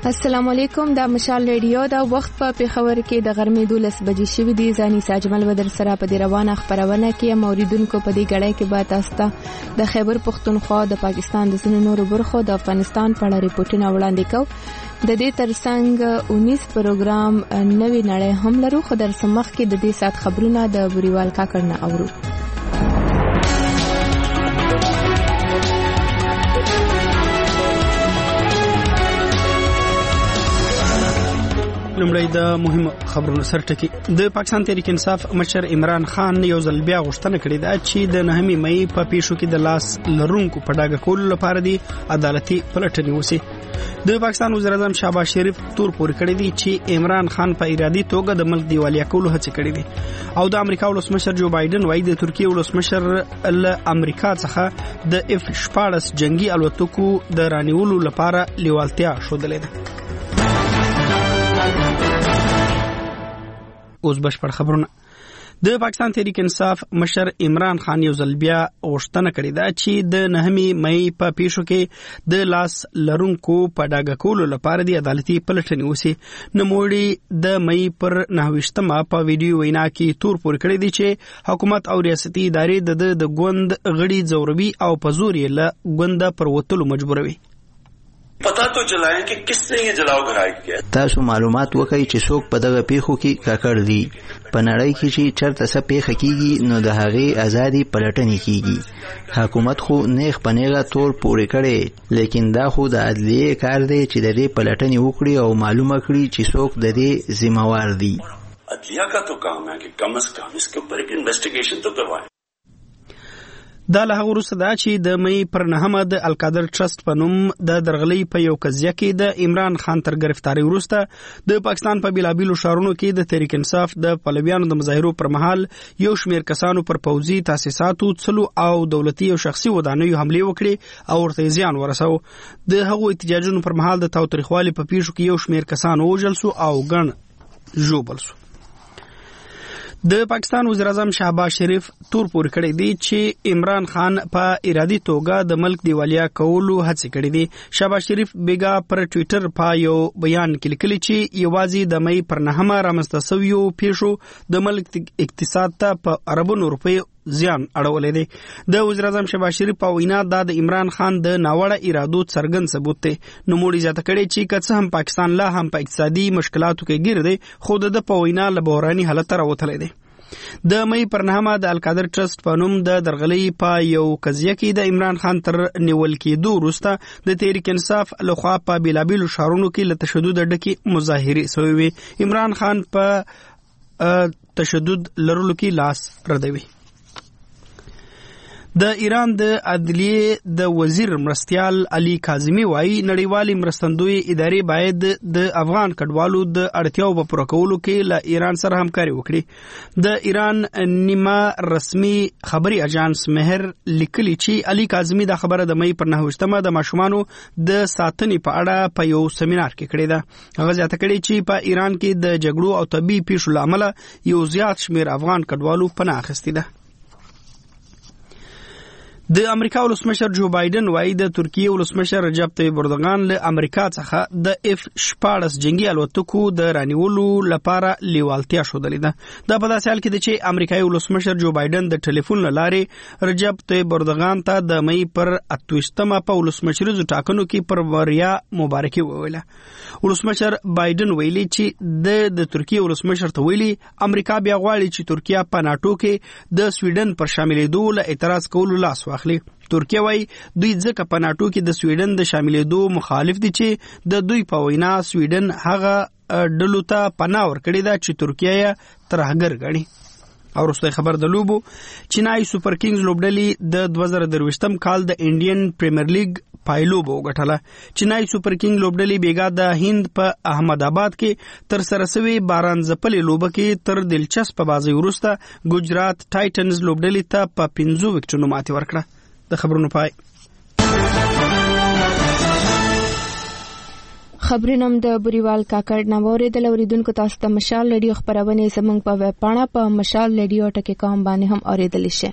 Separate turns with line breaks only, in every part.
السلام علیکم. دا مشال ریډیو دا وخت په پیښور کې د غرمې 12 بجې شوې دي. ځاني ساجمل بدر سره په دې روانه خبرونه کې موریدونکو په دې غړې کې به تاسو ته د خیبر پختونخوا د پاکستان د ځینو نورو برخو د افغانستان په اړه ریپورتونه وړاندې کوو. د دې ترڅنګ 19 پروګرام نوې نړۍ هم لرو. خو در سمخ کې د دې سات خبرونه د بریوال کاکړ نه اورو.
لومړی د مهم خبرونو سرټکی. د پاکستان تحریک انصاف مشر عمران خان یو ځل بیا غوښتنه کړې ده چې د 9 مې په پیښو کې د لاس لرونکو په ډاګه کولو لپاره دی عدالتي پلټنې وسی. د پاکستان وزیر اعظم شهباز شریف تور پورې کړی دی چې عمران خان په ارادي توګه د ملک دیوالیا کولو هڅه کړې دي او د امریکا ولسمشر جو بایدن وايي د ترکیه ولسمشر له امریکا څخه د F-14 جنگي الوتکو د رانیولو لپاره لیوالتیا ښودلې ده. اوس بشپړ خبرونه. د پاکستان تحریک انصاف مشر عمران خان یو ځل بیا غوښتنه کړې ده چې د 9 مې په پیښو کې د لاس لرونکو په ډاګه کولو لپاره د عدالتي پلټنې وسی. نوموړي د مې پر 9مه په ویډیو وینا کې تور پورې کړی دی چې حکومت او ریاستي ادارې د ګوند غړي زوروي او په زور یې له ګوند پر وتلو مجبوروي.
پتا تو چلائیں کہ کس نے یہ جلاؤ گھرائی کیا.
تاسو معلومات وکړئ چې څوک په دغه پیښو کې کاکړ دي. په نړۍ کې چې چرته څه پیښه کیږي نو د هغې ازادي پلټنې کیږي. حکومت خو نیغ په نیغه تور پورې کړي لیکن دا خو د عدلیې کار دی چې د دې پلټنې وکړي او معلومه کړي چې څوک د دې ذمہوار دي.
عدلیہ کا تو کام ہے کہ کم از کم اس کے اوپر ایک انویسٹیگیشن تو کروائیں.
دا له هغه وروسته دا چې د مې پر 9 د القادر ټرست په نوم د درغلۍ په یو قضیه کې د عمران خان تر گرفتاری وروسته د پاکستان په بیلابیلو ښارونو کې د تحریک انصاف د پلویانو د مظاهرو پر مهال یو شمېر کسانو پر پوځي تاسیساتو څلو او دولتي او شخصي ودانیو حملې وکړې او ورته زیان ورساو. د هغو احتجاجونو پر مهال د تاوتریخوالي په پیښو کې یو شمېر کسان وژل سو او ګڼ ژوبل سو. د پاکستان وزیر اعظم شهباز شریف تور پورې کړی دی چې عمران خان په ارادي توګه د ملک دیوالیا کولو هڅه کړې دي. شهباز شریف بیګا پر ټوئیټر په یو بیان کې لیکلی چې یوازې د مې پر 9 رامنځته شویو پیښو د ملک اقتصاد ته په اربونو روپیو زیان اړولې دي. د وزیر اعظم شهباز شریف په وینا د عمران خان د ناوړه ارادو څرګند ثبوت دی. نوموړي زیاته کړی چې که څه هم پاکستان لا هم په اقتصادي مشکلاتو کې ګیر دی خو د په وینا له بحراني حالت راوتلی دی. د مې پر 9 د القادر ټرست په نوم د درغلۍ په یو قضیه کې د عمران خان تر نیول کېدو وروسته د تحریک انصاف لخوا په بیلابیلو ښارونو کې له تشدد ډکې مظاهرې شوې وې. عمران خان په تشدد لرلو کې لاس ردوي. د ایران د عدلیې د وزیر مرستیال علي کاظمي وايي نړیوالې مرستندوی ادارې باید د افغان کډوالو د اړتیاو په پوره کولو کې له ایران سره همکاري وکړي. د ایران نیمه رسمي خبري اژانس مهر لیکلي چې علي کاظمي د خبره د مې پر 9 د ماشومانو د ساتنې په اړه په یو سیمینار کې کړې ده. هغه زیاته کړې چې په ایران کې د جګړو او طبي پیښو لامل یو زیات شمیر افغان کډوالو پناه اخیستې ده. د امریکا ولسمشر جو بایدن وايي د ترکیه ولسمشر رجب طیب اردوغان له امریکا څخه د F-14 جنگي الوتکو د رانیولو لپاره لیوالتیا ښودلې ده. دا په داسې حال کې ده چې امریکایي ولسمشر جو بایدن د ټلیفون له لارې رجب طیب اردوغان ته د مې پر 28 په ولسمشریزو ټاکنو کې پر وریا مبارکي وویله. ولسمشر بایدن ویلي چې د ترکیه ولسمشر ته ویلي امریکا بیا غواړي چې ترکیه په ناتو کې د سویډن پر شاملېدو له اعتراض کولو لاس واخلي. ترکیه وايي دوی ځکه په ناتو کې د سویډن د شاملېدو مخالف دي چې د دوی په وینا سویډن هغه ډلو ته پناه ورکړې ده چې ترکیه یې ترهګر ګڼي. او وروستی خبر د لوبو. چینای سوپر کینګز لوبډلې د 2023 کال د انډین پریمیر لیګ پایلوب وګټله. چینای سوپر کینګ لوبډلې بیګا د هند په احمد آباد کې تر سره سوي باران ځپلې لوبه کې تر دلچسپ بازي وروسته ګجرات ټایټنز لوبډلې ته په 15 وکټونو ماتې ورکړه. د خبرونو پای.
خبرونه د بریوال کاکړ نوورې د لوریدونکو تاسو ته مشال ریډیو خبرونه زمونږ په ویب پاڼه په mashalradio.com باندې هم اوریدلی شئ.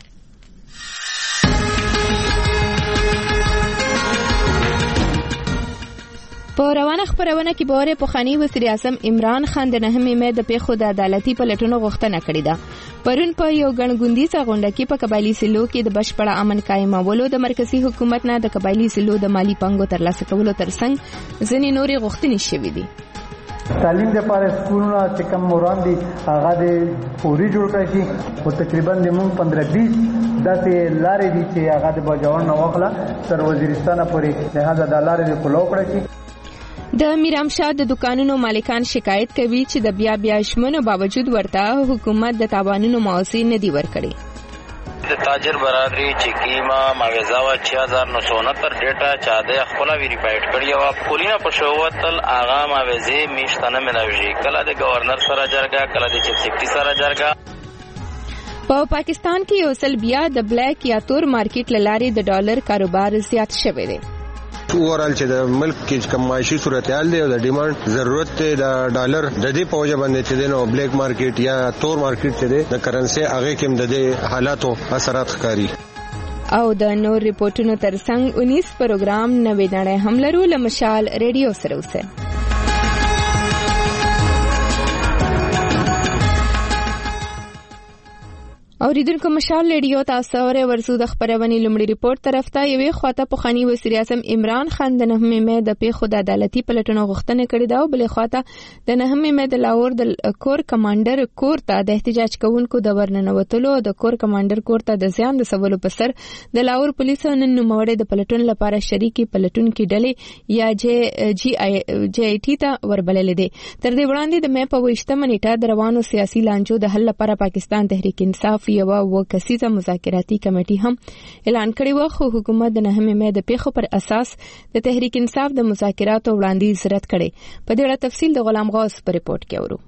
په روانه خبرونه کې بوره پخوانی وزیر اعظم عمران خان د 9 مې د پیښو د عدالتي پلټنو غوښتنه کړې ده. پرون په یو غنګوندیزه غونډه کې په قبایلی سیلو کې د بشپړ امن قائمولو د مرکزی حکومت نه د قبایلی سیلو د مالی پنګو ترلاسه کولو ترڅنګ ځینې نورې غوښتنې شوې دي.
تعلیم لپاره سکولونه چې کوم مرام دي هغه د پوری جوړ کړی شي او تقریبا د مونږ 15-20 داسې لارې دي چې هغه د بجاون نه وکړه تر وزیرستان پورې لهدا د لارې د کولو کړی شي.
د میرامشاه د دکانونو مالکان شکایت کوي چې د بیا شمنو باوجود ورته حکومت د تاوانونو معاوضې نه دی ورکړي.
د تاجر برادری چې کیما ماویزاوا 6969 ډیټا چا د خپل ویریفاید کړی او پولینا په شووتل اغا ماویزې میشتنه ملاوي کله د گورنر سره جرګه کله د چیف سیکرټری سره جرګه. په پاکستان کې یو ځل بیا د بلیک یا تور مارکیټ لارې د ډالر کاروبار زیات شوی دی.
اورال چې د ملک کې کوم معاشي صورتحال دی او د ډیماند ضرورت دی د ډالر د دې په وجه باندې چې د بلیک مارکیټ یا تور مارکیټ چې دی د کرنسي هغه کې د دې حالاتو اثرات ښکاري.
او د نور ریپورتونو ترڅنګ 19 پروګرام نوې نړۍ هم لرو له مشال ریډیو سره اوسه. اوریدونکو مشال ریډیو تاسو اورئ ورسو د خبرونې لومړی ریپورت طرف ته یوې خواته پخوانی وزیر اعظم عمران خان د 9 مې د پیښو د عدالتي پلټنو غوښتنه کړې ده او بلې خواته د 9 مې د لاهور د کور کمانډر کور ته د احتجاج کوونکو د ورننوتلو د کور کمانډر کور ته د زیان د سوالو په سر د لاهور پولیسو نن نوموړی د پلټون لپاره شریکي پلټونکو ډلې یا جی آی ټی ته وربللې دي. تر دې وړاندې د مې په 28 نیټه د روانو سیاسي لانجو د حل لپاره پاکستان تحریک انصاف یو وکسیزه مذاکراتي کمیټي هم اعلان کړی و خو حکومت د 9 مې د پیښو پر اساس د تحریک انصاف د مذاکراتو وړاندیز رد کړي. په دې اړه تفصیل د غلام غوث په ریپورت کې اورو.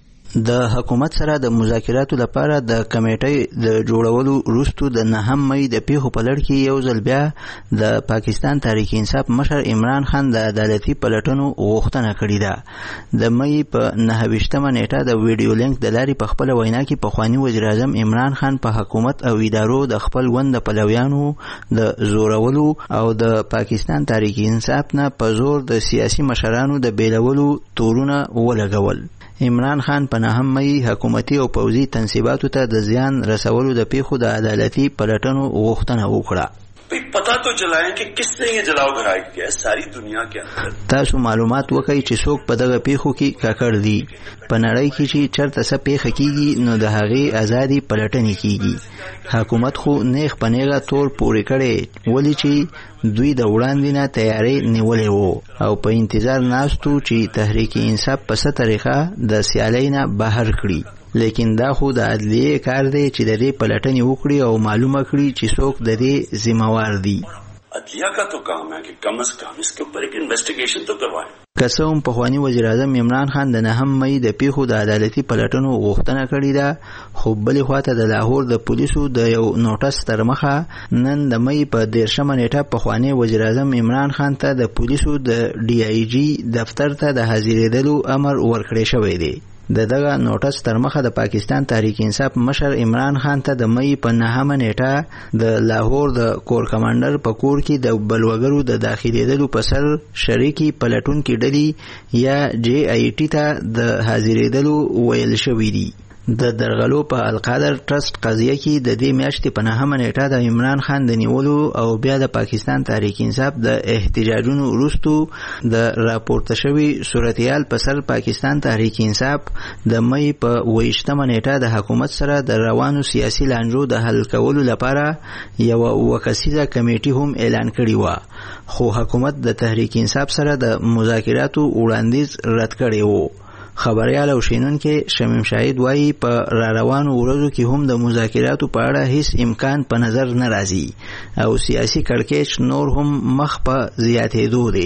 د حکومت سره د مذاکراتو لپاره د کمیټې د جوړولو وروسته د 9 مې د پیښو په لړ کې یو ځل بیا د پاکستان تحریک انصاف مشر عمران خان د عدالتي پلټنو غوښتنه کړې ده. د مې په 29 نیټه د ویډیو لینک د لارې په خپل وینا کې پخوانی وزیر اعظم عمران خان په حکومت او ادارو د خپل وند پلویانو د زورولو او د پاکستان تحریک انصاف نه په زور د سیاسي مشرانو د بیلولو تورونه ولګول. عمران خان په 9 مې حکومتي او پوځي تنصیباتو ته د زیان رسولو د پیښو د عدالتي پلټنو غوښتنه وکړه.
पता तो चलाएं कि किसने ये जलाओ घराई किया है सारी दुनिया के अंदर.
تاسو معلومات وکړئ چې څوک په دغه پیښو کې کاکړ دي. په نړۍ کې چې چرته څه پیښه کیږي نو د هغې ازادي پلټنې کیږي. حکومت خو نیغ په نیغه تور پورې کړي ولې چې دوی د وړاندې نه تیاری نیولې وو او په انتظار ناستو چې تحریک انصاف په څه طریقه د سیالۍ نه بهر کړي. لیکن دا خو د عدلیه کار دی چې د دې پلټنې وکړي او معلومه کړي چې څوک د دې ذمہوار دي.
عدلیه کا تو کام ہے کہ کم از کم اس کے اوپر ایک انویسٹیگیشن تو کروائیں.
قسم پخوانی وزیر اعظم عمران خان د 9 مې د پیښو د عدالتي پلټنو غوښتنه کړې ده خو بلې خواته د لاهور د پولیسو د یو نوټس تر مخه نن د مې په 13 نیټه پخوانی وزیر اعظم عمران خان ته د پولیسو د ډي آی جی دفتر ته د حاضرېدلو امر ورکړی شوی دی. دغه نوټس تر مخه د پاکستان تحریک انصاف مشر عمران خان ته د مې په 9 نیټه د لاهور د کور کمانډر په کور کې د بلوګرو د داخليدلو په سر شریکي پلټونکو ډلې یا جی آی ټی ته د حاضرېدلو ویل شوی دی. د درغلو په القادر ټرست قضیه کې د دې میاشتې په 9 نیټه د عمران خان د نیولو او بیا د پاکستان تحریک انصاف د احتجاجونو وروسته د راپورته شوی صورتحال په سر پاکستان تحریک انصاف د مې په 28 نیټه د حکومت سره د روانو سیاسي لانجو د حل کولو لپاره یو وکسیزه کمیټي هم اعلان کړی و خو حکومت د تحریک انصاف سره د مذاکراتو وړاندیز رد کړی و. خبريال او شینونکو شمیم شاهد وایي په روانو ورځو کې هم د مذاکراتو په اړه هیڅ امکان په نظر نه راځي او سیاسي کړکېچ نور هم مخ په زیاتېدو دی.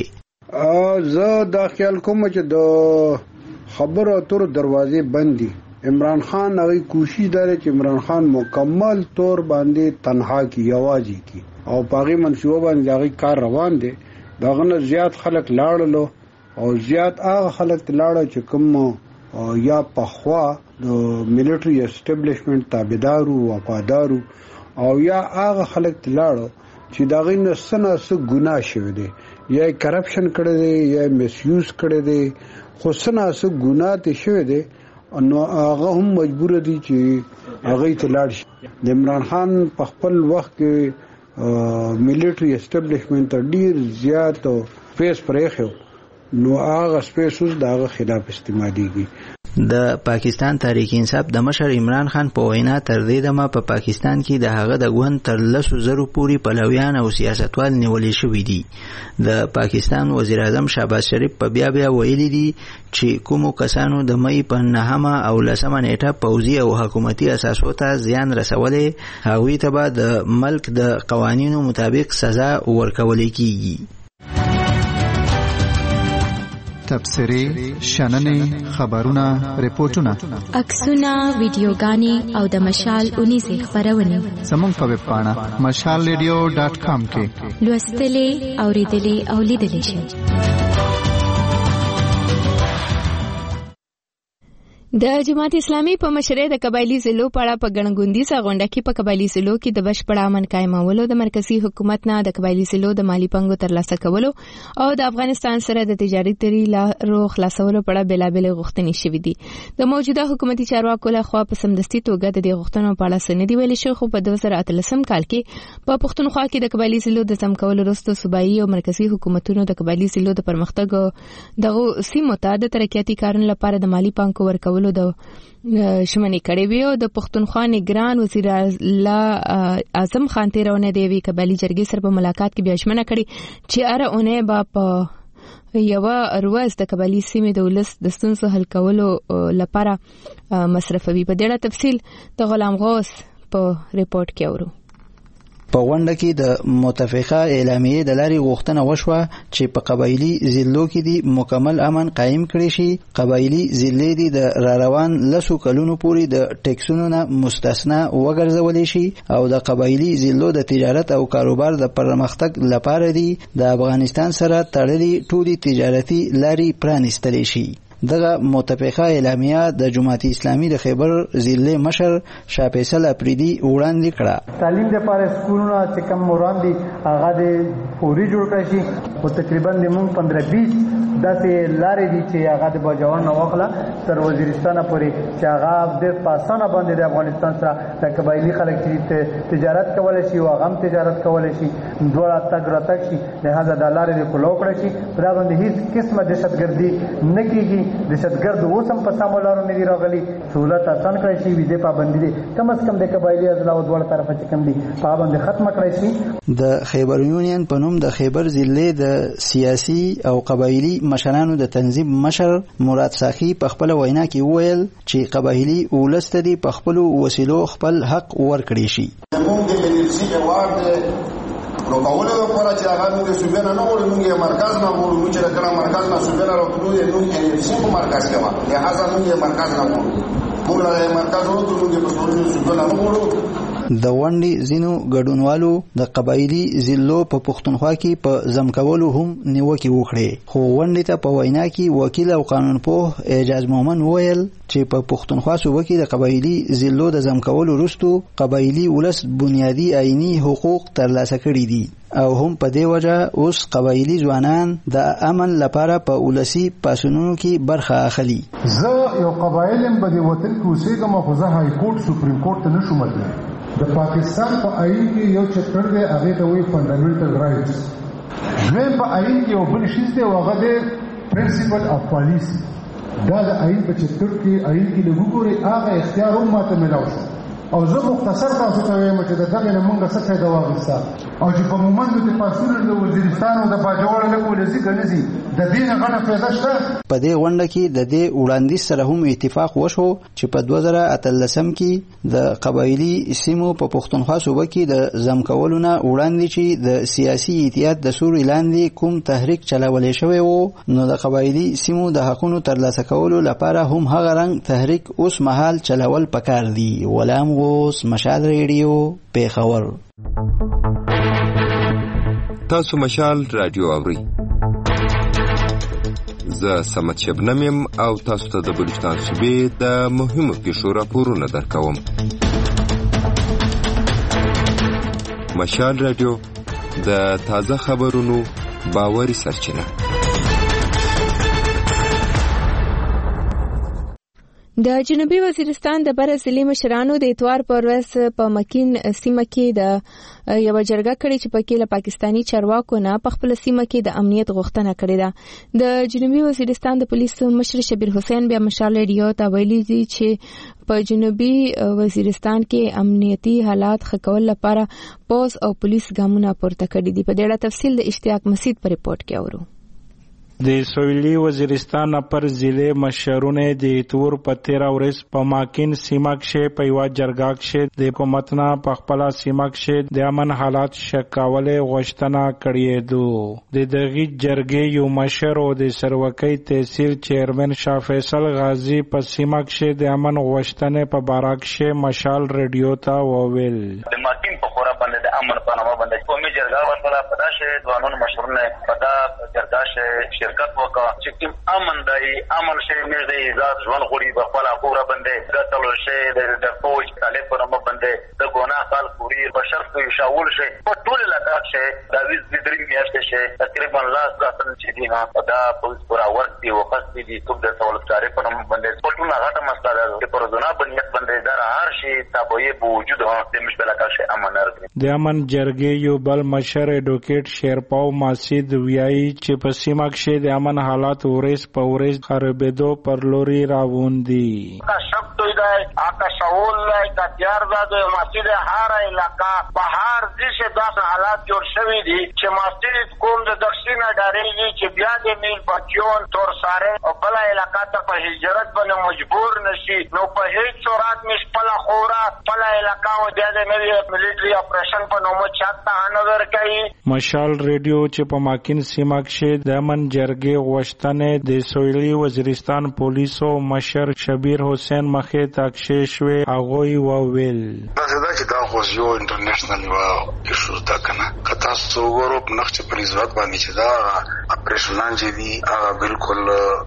زه دا خیال کوم چې د خبرو اترو دروازې بند دي. عمران خان هغه کوشش لري چې عمران خان مکمل طور باندې تنها کی یوازې کی او پاغي منصوبه باندې هغه کار روان دي. داغه نه زیات خلک لاړلو او زیات هغه خلک لاړه چې کوم یا پخوا د ملټری اسټابلیشمنت تابعدارو وفادارو او یا هغه خلک لاړه چې دغه نه سنه څه ګناه شوی دی یا کرپشن کړی دی یا میس یوز کړی دی، خو سناسه ګناه ته شوی دی، نو هغه هم مجبور دي چې هغه ته لاړ شي. د عمران خان په خپل وخت کې ملټری اسټابلیشمنت ډیر زیات فیس پرېخو، نو هغه سپیس اوس دغه خلاف استعماليږي.
د پاکستان تحریک انصاف د مشر عمران خان په وینا تر دې دمه په پاکستان کې د هغه د ګوند تر 100,000 پورې پلویان او سیاستوال نیولې شوي دي. د پاکستان وزیر اعظم شهباز شریف په بیا ویلي دي چې کومو کسانو د مې په 9 او 10 نیټه پوځي او حکومتي اساسو ته زیان رسولې، هغوی ته به د ملک د قوانینو مطابق سزا ورکول کیږي.
تبصرې، شننې، خبرونه، ریپورتونه،
عکسونه، ویډیوګانې او د مشال 19 خبرونه
زموږ په ویب پاڼه mashalradio.com کې
لوستلې، اوریدلې او لیدلې شئ.
د جماعت اسلامي په مشرۍ د قبایلی ضلعو په اړه په ګڼګوندیزه غونډه کې په قبایلی ضلعو کې د بشپړ امن قائمولو، د مرکزی حکومت نه د قبایلی ضلعو د مالی پنګو ترلاسه کولو او د افغانستان سره د تجارتي لارو خلاصولو په اړه بېلابېلې غوښتنې شوې دي. د موجوده حکومتي چارواکو لخوا په سمدستي توګه د دې غوښتنو په اړه څه نه دي ویلي شوي، خو په 2013 کال کې په پښتونخوا کې د قبایلی ضلعو د ضم کولو وروسته صوبایي او مرکزی حکومتونو د قبایلی ضلعو د پرمختګ دغه سیمو ته د ترقیاتي کارونو لپاره د مالی پنګو ورکولو د شمنې کړې وي. او د پښتونخوا نگران وزیر اعلی اعظم خان تیرونه دی وی قبایلی جرګې سره په ملاقات کې بیا شمنه کړې چې اره اونې با په یو ورځ د قبایلی سیمې د ولس د ستونزو حل کولو لپاره مصرفوي. په ډېر تفصیل د غلام غوث په ریپورت کې اورو.
په غونډه کې د متفقه اعلامیې د لارې غوښتنه وشوه چې په قبایلی ضلعو کې د مکمل امن قائم کړي شي. قبایلی ضلعې د راروان 10 کلونو پورې د ټیکسونو نه مستثنا وګرځولې شي او د قبایلی ضلعو د تجارت او کاروبار د پرمختګ لپاره د افغانستان سره تړلې ټولې تجارتي لارې پرانیستل شي. دغه متفقه اعلامیه د جماعت اسلامي د خیبر ضلع مشر شاه فیصل اپریدي وړاندې کړه.
تعلیم لپاره سکولونه چې کوم وړاندې هغه د فوري جوړ کړی شي، او تقریبا د مونږ 15-20 داسې لارې دي چې هغه د باجوړ نه واخله تر وزیرستان پورې چې هغه د پاسانه باندې د افغانستان سره د قبایلی خلک چې تجارت کولای شي او هغه تجارت کولای شي، دوه تګ راتګ شي، لہذا د لارې د کولو کړی شي. دا باندې هیڅ قسمه دهشتګردي نه کیږي. دهشتګرد اوسم په سمولارو نه دی راغلي، سہولت آسان کړی شي، ویزه پابندي دي کم از کم د قبایلی اضلاع او دوه طرفه چې کم دي پابندي ختم کړی شي.
د خیبر یونین په نوم د خیبر ضلع د سیاسي او قبایلی مشرانو د تنظیم مشر مراد ساخی په خپل وینا کې وویل چې قبایلی ولست دي په خپل وسیلو خپل حق ورکړي شي.
موږ د انرژي جواب نو کولو لپاره چې هغه موږ صوبې نه وړو، موږ مرکز نه وړو، موږ چې کله مرکز نه صوبې نه راوړو نو انرژي په مرکز کې ما لہذا موږ مرکز نه وړو، موږ له مرکز وړو موږ په صوبې نه وړو.
د غونډې ځینو ګډونوالو د قبایلی ضلعو په پښتونخوا کې په ضم کولو هم نیوکې وکړې، خو غونډې ته په وینا کې وکیل او قانونپوه اعجاز مومن وویل چې په پښتونخوا صوبه کې د قبایلی ضلعو د ضم کولو وروسته قبایلی ولس بنیادی آئینی حقوق ترلاسه کړي دي او هم په دې وجه اوس قبایلی ځوانان د امن لپاره په ولسی پاسونونو کې برخه اخلي.
زه یو قبایلم په دې وطن کې اوسېږم، خو زه های کورټ سپریم کورټ ته نشم تللی. د پاکستان په آئین کې یو چپټر دی، هغه ته وایي فنډامنټل رائټس. دویم په آئین کې یو بل شیز دی، هغه دی پرنسپل اف پالیسي. دا د آئین په چپټر کې آئین کې لږ وګورئ، هغه اختیار هم ماته ملاو شو. او زه مختصر تاسو ته وایم چې دغه نه مونږه څه فائدہ واغستا او چې په مومند د پاسونو د وزیرستان او د باجوړ له ولسی کنيزي د دې غنه فائدہ شته.
په دې غونډه کې د دې وړاندیز سره هم اتفاق وشو چې په 2013 کې د قبایلی سیمو په پښتونخوا صوبه کې د ضم کولو نه وړاندې چې د سیاسي اتحاد د سوري لاندې کوم تحریک چلاولې شوی وو، نو د قبایلی سیمو د حقونو ترلاسه کولو لپاره هم هغه رنګ تحریک اوس مهال چلاول پکار دی. غلام غوث، مشال ریډیو، پیښور.
تاسو مشال رادیو اورئ. زه سمت شبنم یم او تاسو ته د بلوچستان صوبې د مهمو پیښو راپورونه درکوم. مشال رادیو د تازه خبرونو، باوري سرچینه.
د جنوبي وزیرستان د بر ضلع مشرانو د اتوار پر ورځ په مکین سیمه کې د یو جرګه کړې چې پکې له پاکستانی چارواکو نه په خپل سیمه کې د امنیت غوښتنه کړې ده. د جنوبي وزیرستان د پولیسو مشر شبیر حسین بیا مشال ریډیو ته ویلي دي چې په جنوبي وزیرستان کې امنیتي حالات ښه کول لپاره پولیس او پولیس ګامونه پورته کړي دي. په دې اړه تفصیل د اشتیاق مسعود په ریپورت کې اورو.
د سویلي وزیرستان پر ضلع مشرونه د اتور په 13 ورځ په ماکین سیمه کې په یو جرګه کې د حکومت نه په خپل سیمه کې د امن حالات شکاوله غوښتنه کړې ده. د دغه جرګې یو مشر او د سروکۍ تحصیل چیرمن شاه فیصل غازی په سیمه کې د امن غوښتنې په باره کې مشال ریډیو ته وویل.
د ماکین په خورا باندې د امن په نامه باندې قومي جرګه ورسره پداشه ځوانون مشرونه پدا جرګه شه شرکت وکړه چې کوم امن دی امن شي نږدې ذات ژوند غوړي په خپل خورا باندې د تلو شي د فوج طالب په نامه باندې د ګناه خال خوري بشر په شاول شي په ټول علاقه شي د ویز بدري میاشتې شي تقریبا لاس راتل چې دی نه دا پولیس پورا ورتي او قصدي دي کوم د سہولتکاري په نامه باندې په ټول هغه مسله ده چې پر ځنا بنیت باندې دا هر شي تابعې بوجود د مشکل علاقه امن راځي.
د امن جرګې یو بل مشر ایډوکیټ شیرپاو ماسید ویایي چې په سیمه کې د امن حالات ورځ په ورځ خرابېدو پر لوري راووندي.
شک دوی دی اکا شاول دی کا تیار ده ماسید هر علاقہ په هر ځای داسې حالات جوړ شوي دي چې ماسید کوم د دښینه ډارېږي چې بیا د میل بچیون تور ساره او بل علاقہ ته په هجرت باندې مجبور نشي نو په هیڅ صورت مش پلا خورا پلا علاقہ او د نوی ملټری اپریشن په نومو چاته انور کوي.
مشال ریډیو چې په ماکین سیمه کې د امن جرګې غوښتنې د سویلي وزیرستان پولیسو مشر شبیر حسین مخې تاکشې شوې هغوی وویل.
دا چې دا خو یو انټرنیشنل یو ایشو ده کنه که تاسو وګورئ په نقشه په نسبت باندې چې دا اپریشنان چې دي هغه بالکل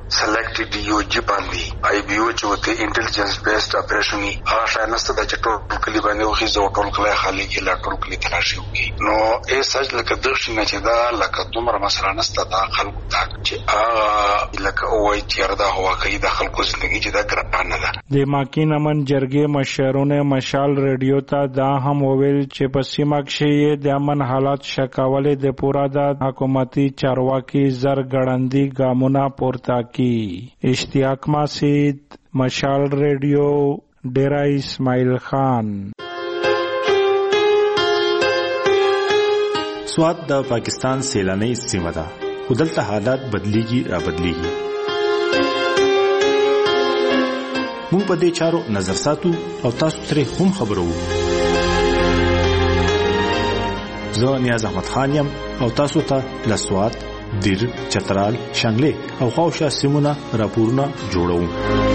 سلیکټډ یو جی باندې آی بی او چې وته انټيليجنس بیسډ اپریشن هغه شای نسته د چټو کلی باندې وخی زو ټول کلی خالی کې لا ټول کلی تلاشي وکي نو ای سج لکه دښنه چې دا لکه دومره مسله نسته دا خلکو ته چې هغه لکه وای تیر دا هوا کوي د خلکو ژوندۍ چې دا ګرانه ده.
د ماکین امن جرګې مشرونه مشال ریډیو ته دا هم وویل چې په سیمه کې د امن حالات شکاوله د پورا د حکومتي چارواکي زرګړندي ګامونه پورته کی. اشتیاق مسعود مشال ریډیو ډیرا اسماعیل خان.
سوات د پاکستان سیلاني سیمه ده خو دلته حالات بدلیږي را بدلیږي. موږ په دې چارو نظر ساتو او تاسو ترې هم خبرو. زه نیاز احمد خان یم او تاسو ته له سوات دیر چترال شانګلې او خواوشا سیمونه راپورونه جوړوم.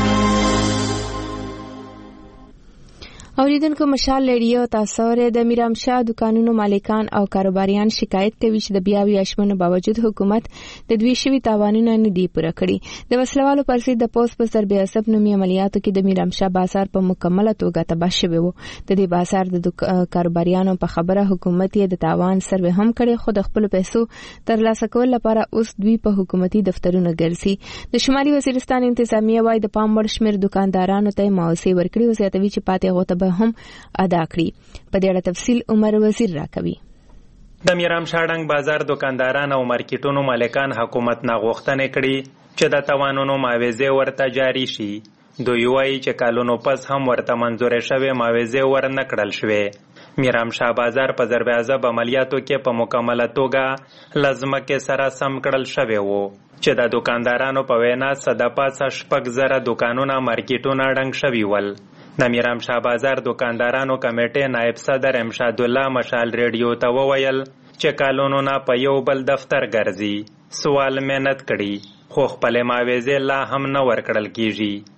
اوریدونکو مشال ریډیو تاسو ر د میرامشاه دکانونو مالکان او کاروباریان شکایت کوي چې د بیاوي اشمنو باوجود حکومت د دوی شوی تاوانونه نه دی پوره کړی. د وسلوالو پر ضد د پوس په سر بیا سب نومي عملیاتو کې د میرامشاه بازار په مکمله توګه تباه شوی وو. د دې بازار د کاروباریانو په خبره حکومت یې د تاوان سروې هم کړي خو د خپل پیسو ترلاسه کول لپاره اوس دوی په حکومتي دفترونو ګرځي. د شمالي وزیرستان انتظامیه وايي د پام وړ شمیر دکاندارانو ته معاوضه ورکړي او زیاتوي چې پاتې غوته هم ادا کړي. په دې اړه تفصیل عمر وزیر راکوي.
د میرامشاه ډنګ بازار دکانداران او مارکیټونو مالکان حکومت نه غوښتنه کړي چې د تاوانونو معاوضه ورته جاری شي. دوی وایي چې کالونو پس هم ورته منظور شوی معاوضه ورنه کړل شوې. میرامشاه بازار په ضرب عذاب عملیاتو کې په مکمله توګه لازمکه سره سم کړل شوی وو چې د دکاندارانو په وینا صدپاسه 6,000 دکانونه مارکیټونه ډنګ شوي ول. د میرامشاه بازار دکاندارانو کمیټې نائب صدر امشاد الله مشال ریډیو ته وویل چې کالونو نه په یو بل دفتر ګرځي. سوال مهنت کړي خو خپل معاوضه لا هم نه ورکړل کیږي.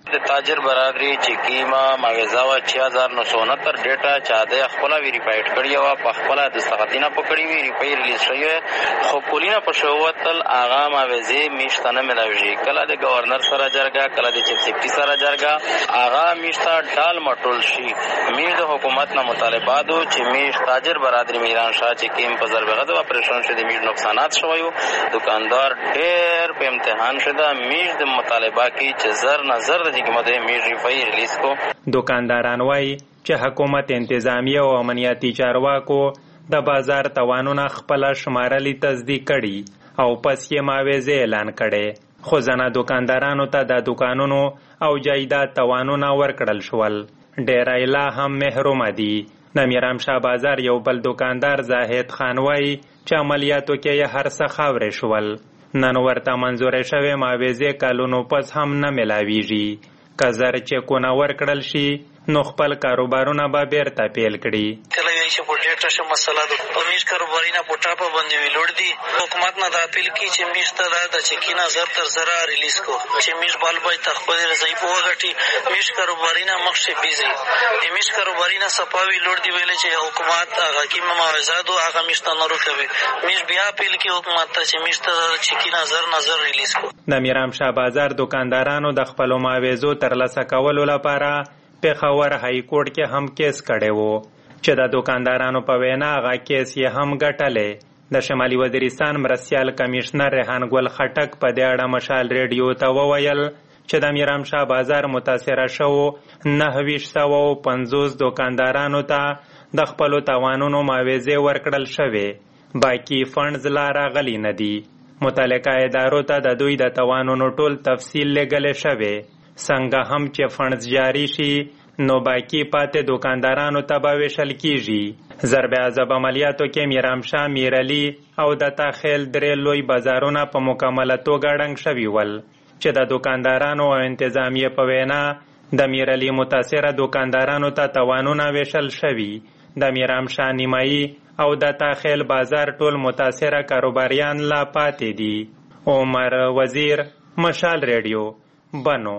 د تاجر برادری چې کیما ماویزا وا 6969 ډیټا چا د خپل ویریفاید کړی او په خپل د سختینه پکړی ویریفای ریلیز شوی خو کولینا په شووتل اغا ماویزه میشتنه ملاوي کله د گورنر سره جرګه کله د چیف سیکرټری سره جرګه اغا میشتا ډال مټول شي میر د حکومت نه مطالباتو چې میش تاجر برادری میران شاه چې کیم په ضرب غد اپریشن شوی میر نقصانات شویو دکاندار ډېر په امتحان شوه میش د مطالبه کی چې زر نظر د حکومت میش ریفای ریلیز کو
دکانداران وایي چې حکومت انتظامیه او امنیتي چارواکو د بازار توانونه خپل شمارلي تصدیق کړي او پس یې معاوضه اعلان کړي خو ځنه دکاندارانو ته د دکانونو او جایداد توانونه ورکړل شول ډېر لا هم محروم دي د میرامشاه بازار یو بل دکاندار زاهد خان وایي چې عملیاتو کې هر څه خاورې شول نن ورته منظور شوی معاوضه کالونو پس هم نه ملاویږي که زر چکونه ورکړل شي نو خپل کاروبارونه به بیرته پیل کړي
کله یې چې په ډېر څه مسله ده په میش کاروبارینه په ټاپه باندې ویلوړ دي حکومت نه دا اپیل کوي چې میش ته د چکینه زر تر زره ریلیز کو چې میش بال باید خپل رضای په وګټي میش کاروبارینه مخشه بیزي د میش کاروبارینه صفاوي ویلوړ دي ویل چې حکومت هغه کې مماوزادو هغه میش ته نه روکوي میش بیا اپیل کوي حکومت ته چې میش ته چکینه زر نظر ریلیز کو
د میرامشاه بازار دکاندارانو د خپل معاوضو ترلاسه کولو لپاره پېښور های کورټ کې هم کیس کړی وو چې د دکاندارانو په وینا هغه کیس یې هم ګټلی د شمالي وزیرستان مرستیال کمیشنر ریحان ګل خټک په دې اړه مشال ریډیو ته وویل چې د میرامشاه بازار متاثره شوو 950 دکاندارانو ته د خپلو توانونو معاوضې ورکړل شوې باقي فنډز لا راغلي نه دي متعلقه ادارو ته د دوی د توانونو ټول تفصیل لېږلی شوی څنګه هم چې فنډز جاری شي نو باقي پاتې دکاندارانو ته به ویشل کیږي ضرب عذاب عملیاتو کې میرامشاه میرعلي او د تاخیل درې لوی بازارونه په مکمله توګه ړنګ شوي ول چې د دکاندارانو او انتظامیه په وینا د میرعلي متاثره دکاندارانو ته توانونه ویشل شوي د میرامشاه نیمایي او د تاخیل بازار ټول متاثره کاروباریان لا پاتې دي عمر وزیر مشال ریډیو بنو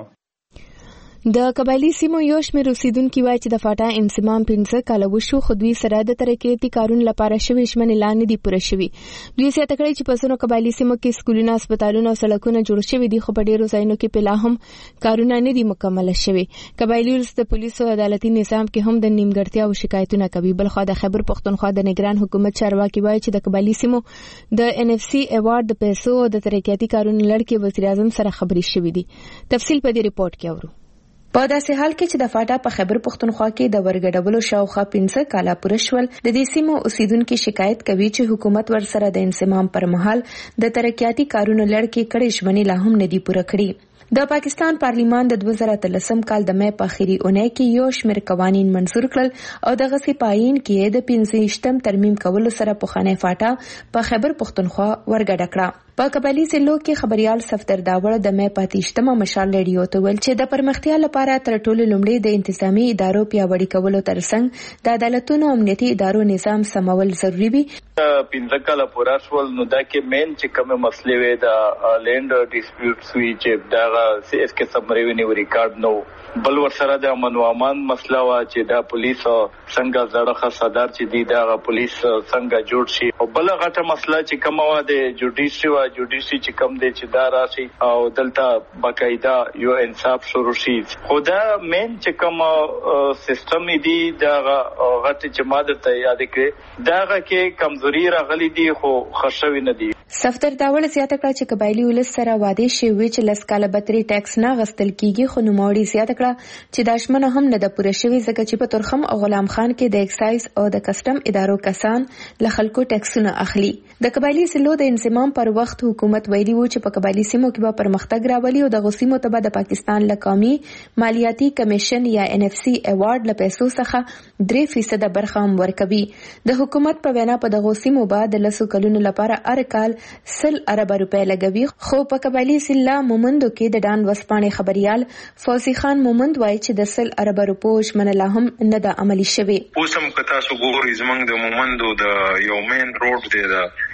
د قبایلی سیمو یو شمېر اوسیدونکي وایي چې د فاټا انضمام 15 کاله وشو خو دوی سره د ترقیاتي کارونو لپاره شوي ژمنې لا نه دي پوره شوي دوی زیاته کړې چې په ځینو قبایلي سیمو کې سکولونه هسپتالونه او سړکونه جوړ شوي دي خو په ډېرو ځایونو کې په لا هم کارونه نه دي مکمله شوي قبایلي ولس د پولیسو او عدالتي نظام کې هم د نیمګړتیا او شکایتونه کوي بلخوا د خیبر پښتونخوا د نگران حکومت چارواکي وایي چې د قبایلي سیمو د NFC ایوارډ د پیسو او د ترقیاتي کارونو لړ کې وزیر اعظم سره خبرې شوې دي تفصیل په دې ریپورت کې اورو په داسې حال کې چې د فاټا په خیبر پښتونخوا کې د ورګډولو شاوخوا 15 کاله پوره شول د دې سیمو اوسیدونکو شکایت کوي چې حکومت ورسره د انضمام پر مهال د ترقیاتي کارونو لړ کې کړې ژمنې لا هم نه دي پوره کړې د پاکستان پارلیمان د 2013 کال د مې په اخیری اونۍ کې یو شمېر قوانین منظور کړل او دغه سپاین کې د 15 ترمیم کولو سره په خانه فاټا په خیبر پښتونخوا ورګډ کړه په قبایلی ضلعو کې خبريال صفدر داوړ د مې پاتېشتمه مشال ریډیو ته ویل چې د پرمختیا لپاره تر ټولو لومړی د انتظامی ادارو پیاوړي کولو ترڅنګ د عدالتونو امنیتي ادارو نظام سمول ضروری وي
15 کاله پوره شول نو دا کې مین چې کومه مسلې وي د لینډ ډیسپیوټس وی چې دا اس کې سم ریونیو ریکارډ نو بل ورسره د امن او امان مسله وا چې دا پولیس څنګه زړه صدر چې دی دا پولیس څنګه جوړ شي او بل غټه مسله چې کومه وا د جوډیشي چې کوم دی چې دا راشي او دلته باقاعده یو انصاف شروع شي خدا مین چې کوم سیستم دی دا غټه چې ماده ته یاد کړي دا کې کمزوري راغلي دي خو خښوي نه دي
صفدر داوړ زیاته کړه چې قبایلی ولس سره واده شوی چې لس کاله بتري ټیکس نه غستل کیږي خو نوموړي زیاته کړه چې دا شمنه هم نه د پوره شوی ځکه چې په ترخم او غلام خان کې د ایکسایز او د کسٹم ادارو کسان له خلکو ټیکسونه اخلي د قبایلی ضلعو د انضمام پر وخت حکومت ویلي و چې په قبایلی سیمو کې به پرمختګ راولي او د غوسیمو ته به د پاکستان له قومي مالیاتي کمیشن یا NFC ایوارډ له پیسو څخه 3% برخه هم ورکوي د حکومت په وینا په د غوسیمو بعد د لسو کلونو لپاره هر کال 100 ارب روپے لګوي خو په قبایلی ضلع مومندو کې د ډان وسپانې خبريال فوزي خان مومند وایي چې د 100 ارب روپو ژمنه لا هم نه د عملی شوی
اوسم کتا سو ګوري زمنګ د مومندو د یو مین روډ دی د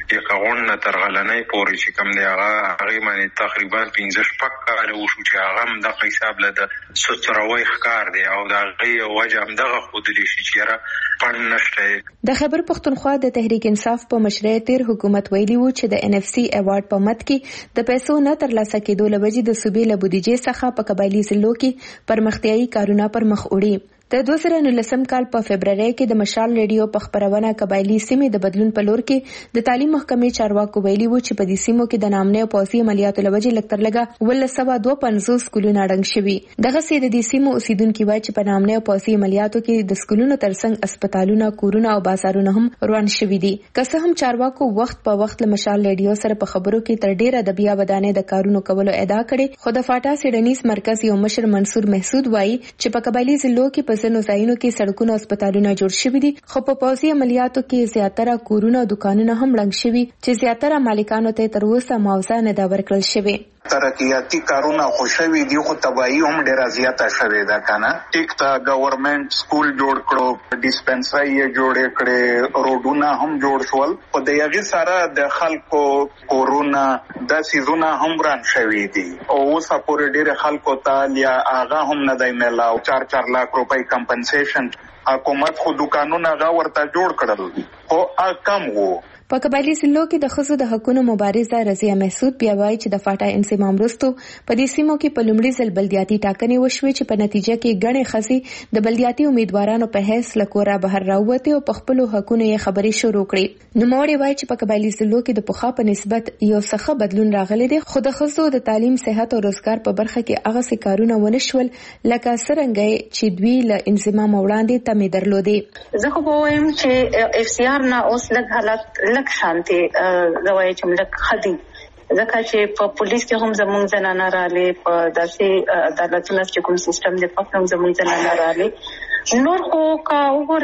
یقغون تر غلنۍ پورې چې کوم دی هغه باندې تقریبا 15 کال وشو چې هغه هم د حساب له ستروي ښکار دی او د هغه وجه هم دغه خودلی شي چې پن نشته.
د خیبر پښتونخوا د تحریک انصاف په مشرۍ تیر حکومت ویلي وو چې د NFC ایوارډ په مت کې د پیسو نه ترلاسه کېدو لوجې د صوبې له بودیجې څخه په قبایلی ضلعو کې پرمختیايي کارونه پر مخ وړي. د 2019 کال په فبرवरी کې د مشال ریډیو په خبرونه قبایلی سیمې د بدلون په لور کې د تعلیم محکمې چارواکو ویلي وو چې په دې سیمو کې د نامنه او پوځي عملیاتو لوجې لکتر لګه 1952 سکولونه ړنګ شوي. دغه سي د دې سیمو اوسیدونکو وایي چې په نامنه او پوځي عملیاتو کې د سکولونو ترڅنګ هسپتالونه، کورونه او بازارونه هم روان شوي دي. که څه هم چارواکو وخت په وخت له مشال ریډیو سره په خبرو کې تر ډیره د بیا ودانې د کارونو کولو ادعا کړې، خو د فاټا سیډنیز مرکز یو مشر منصور محسود وایي چې په قبایلی ضلعو کې په ځینو ځایونو کې سړکونه او هسپتالونه جوړ شوي دي، خو په پوځي عملیاتو کې زیاتره کورونه او دکانونه هم ړنګ شوي چې زیاتره مالکانو ته تر اوسه معاوضه نه ده ورکړل شوې.
ترقیاتی کارونه خوشوي دي خو تباہی هم ډیره زیاته شوې ده کنه. ټیک ته گورنمنت سکول جوړ کړو، ډیسپنسری یې جوړ کړې، روډونه هم جوړ شول، خو د یغي سره د خلکو کورونا د سيزونه هم ران شوي دي او اوس پورې ډیره خلکو ته یا هغه هم نه دی ملاو. 4 لک روپۍ کمپنسیشن حکومت خو دکانونه غا ورته جوړ کړل خو کم وو.
په قبایلی ضلعو کې د ښځو د حقوقو مبارزه رضیه محسود بیا وایي چې د فاټا انضمام وروسته په دې سیمو کې په لومړي ځل بلدیاتي ټاکنې وشوې چې په نتیجه کې ګڼې ښځې د بلدیاتي امیدوارانو په حیث له کوره بهر راووتې او په خپلو حقونو یې خبرې شروع کړې. نوموړې وایي چې په قبایلی ضلعو کې د پخوا په نسبت یو څه بدلون راغلی دی، خو د ښځو د تعلیم، صحت او روزګار په برخه کې هغه څه کارونه ونه شول لکه څرنګه چې دوی له انضمام وړاندې تمې درلودې.
زه خو وایم چې FCR نه اوس لږ حالت لک شانتي زوای چې ملک خدي ځکه چې په پولیس کې هم زموږ زنانه رالې، په داسې عدالتونو چې کوم سیستم دی په هم زموږ زنانه رالې. نور خو کا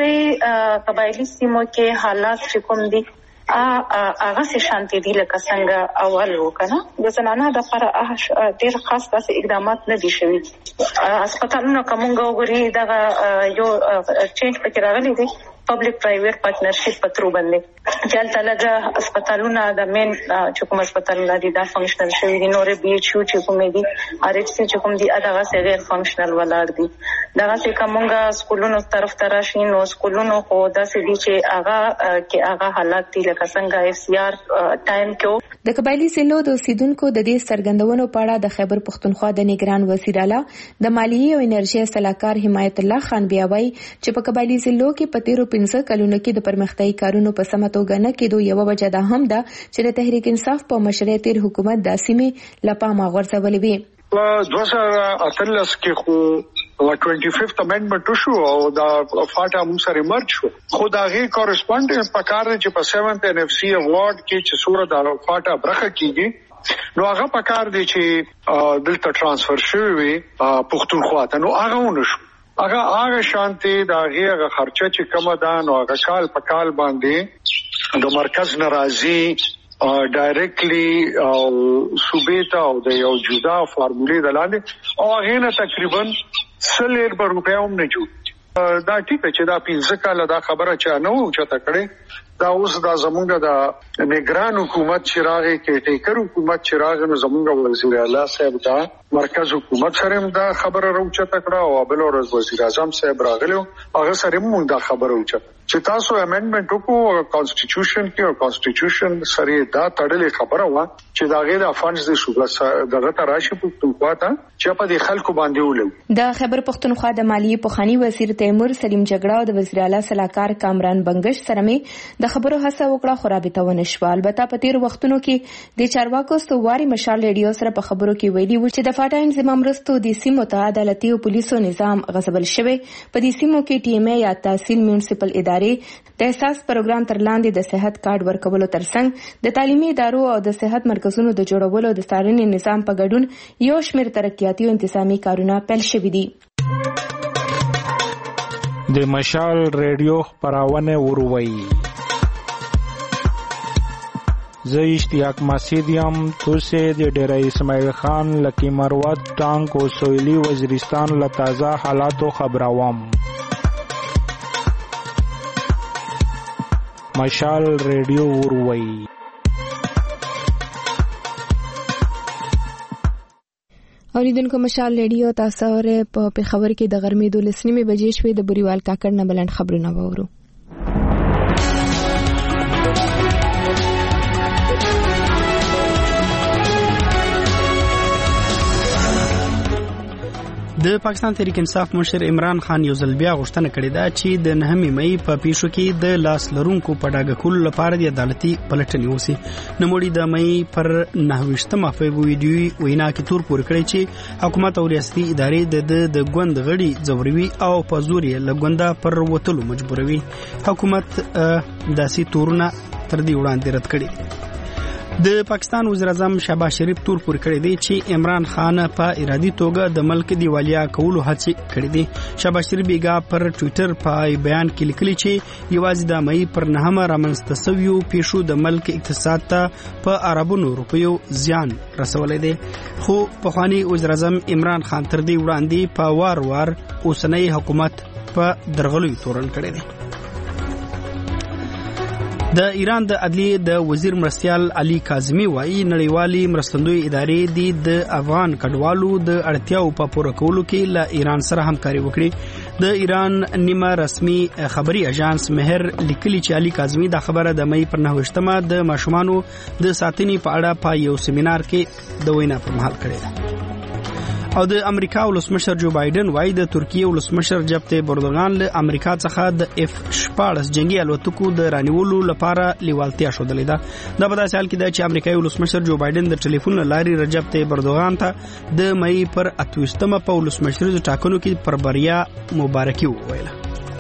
وګوري قبایلی سیمو کې حالات چې کوم دي هغه څه شانتي دي لکه څنګه اول وکنه. د زنانه د لپاره ډېر خاص داسې اقدامات نه دي شوي. هسپتالونو کومه وګوري دا یو چینج پکې راغلی دی، پبلک پرایویټ پارټنرشپ په ترو باندې چې تلګه هسپتالونه د مین چې کوم هسپتالونه دي دا فنکشنل شوي دي، نور BHU چې کوم دي RFC چې کوم دي هغه څه غیر فنکشنل ولاړ دي. دا څه کومه سکولونو طرف تراشي نو سکولونو خو داسې دي چې هغه حالات دي لکه څنګه FCR ټایم کې.
د قبایلی ضلعو د اوسیدونکو د دې څرګندونو په اړه د خیبر پښتونخوا د نگران وزیر اعلی د مالیې او انرژي صلاحکار حمایت الله خان بیا وایي چې په قبایلی ضلعو کې په 15 کلونو کې د پرمختیايي کارونو په سمه توګه نه کېدو یو وجه ده هم ده چې د تحریک انصاف په مشرۍ تیر حکومت د سیمې لپاره غورځولې وي.
په 2013 کې خو 25th امندمنت شو او دا فاټا موږ سره مرج شو، خو دا غي کورسپونډنټ په کار چې په 7th NFC ایوارډ کې چې سوره د فاټا برخه کیږي نو هغه په کار دی چې دلته ترانسفر شوی پښتونخوا ته، نو هغه ونشو. هغه شانتي دا غیغه خرچه چې کومه ده نو هغه کال په کال باندې د مرکز ناراضي ډایرکټلی او صوبې ته او د یو جدا فارمولې دلاله او هغه نه تقریبا 100 روپیا هم نه جوړ. دا ټیک چې دا 15 کال دا خبره چا نه و چې تا کړې. دا اوس دا زمونږ د نگران حکومت چراغ کې ټیکر حکومت چراغ نو زمونږ وزیر اعلی صاحب دا مرکز حکومت سره هم دا خبره راوچته کړه او بل ورځ وزیر اعظم صاحب راغلو هغه سره هم دا خبره راوچته چې تاسو امندمنت وکړو کانسټیټیوشن کې او کانسټیټیوشن سره دا تړلې خبره و چې دا غیر افانس د صوبه دغه تراشي پښتونخوا ته چې په دې خلکو باندې ولګ.
د خیبر پښتونخوا د مالیې پخوانی وزیر تیمور سلیم جګړه او د وزیر اعلی صلاحکار کامران بنگش سره مې د خبرو هڅه وکړه خو رابطه ونه شوه. البته په تیر وختونو کې د چارواکو استواري مشال ریډیو سره په خبرو کې ویلي و چې د فاټا انضمام وروسته د سیمو ته عدالتي او پولیسو نظام غصبل شوی. په دې سیمو کې TMA یا تحصیل میونسپل ادارې د احساس پروګرام تر لاندې د صحت کارت ورکولو ترڅنګ د تعلیمي ادارو او د صحت مرکزونو د جوړولو د څارنې نظام په ګډون یو شمېر ترقیاتي او انتظامی کارونه پیل شوي دي.
د مشال ریډیو خبرونه وروي زه اشتیاق مسیدیم توسه د ډیره اسماعیل خان لکی مروت ټانک او سویلی وزیرستان له تازه حالاتو خبروم. مشال ریډیو وروي
اوریدونکو مشال ریډیو تاسو اوره په خبر کې د غرمې 12 بجې شوې د بریوال کاکړ نه بلند خبرونه وورو.
د پاکستان تحریک انصاف مشر عمران خان یو ځل بیا غوښتنه کړې ده چې د 9 مې په پیښو کې د لاس لرونکو په ډاګه کولو لپاره د عدالتي پلټنې وشي. نوموړي د مې پر 9 فبروري وینا کې تور پورې کړی چې حکومت او ریاستي ادارې د ګوند غړي ځوروي او په زور یې له ګونده پر وتلو مجبوروي. حکومت داسې تورونه تر دې وړاندې رد کړي. د پاکستان وزیر اعظم شهباز شریف تور پورې کړی دی چې عمران خان په ارادي توګه د ملک دیوالیا کولو هڅې کړې دي. شهباز شریف بیګا پر ټوئیټر په بیان کې لیکلي چې یوازې د مې پر 9 رامنځته شویو پیښو د ملک اقتصاد ته په اربونو روپیو زیان رسولی دی. خو پخوانی وزیر اعظم عمران خان تر دې وړاندې په وار اوسنی حکومت په درغلیو تورن کړی دی. د ایران د عدلیې د وزیر مرستیال علي کاظمي وايي نړیوالي مرستندوی ادارې د افغان کډوالو د اړتیاو په پوره کولو کې له ایران سره همکاري وکړي. د ایران نیمه رسمي خبري اژانس مهر لیکلي چې علي کاظمي دا خبره د مې پر 9 د ماشومانو د ساتنې په اړه په یو سیمینار کې د وینا پر مهال کړی ده. او د امریکا ولسمشر جو بایدن وايي د ترکیه ولسمشر رجب طیب اردوغان له امریکا څخه د F-14 جنگي الوتکو د رانیولو لپاره لیوالتیا ښودلې ده. دا په داسې حال کې ده چې امریکایي ولسمشر جو بایدن د ټلیفون لاري رجب طیب اردوغان ته د مې پر 28 په ولسمشریزو ټاکنو کې پر بریا مبارکي وویله.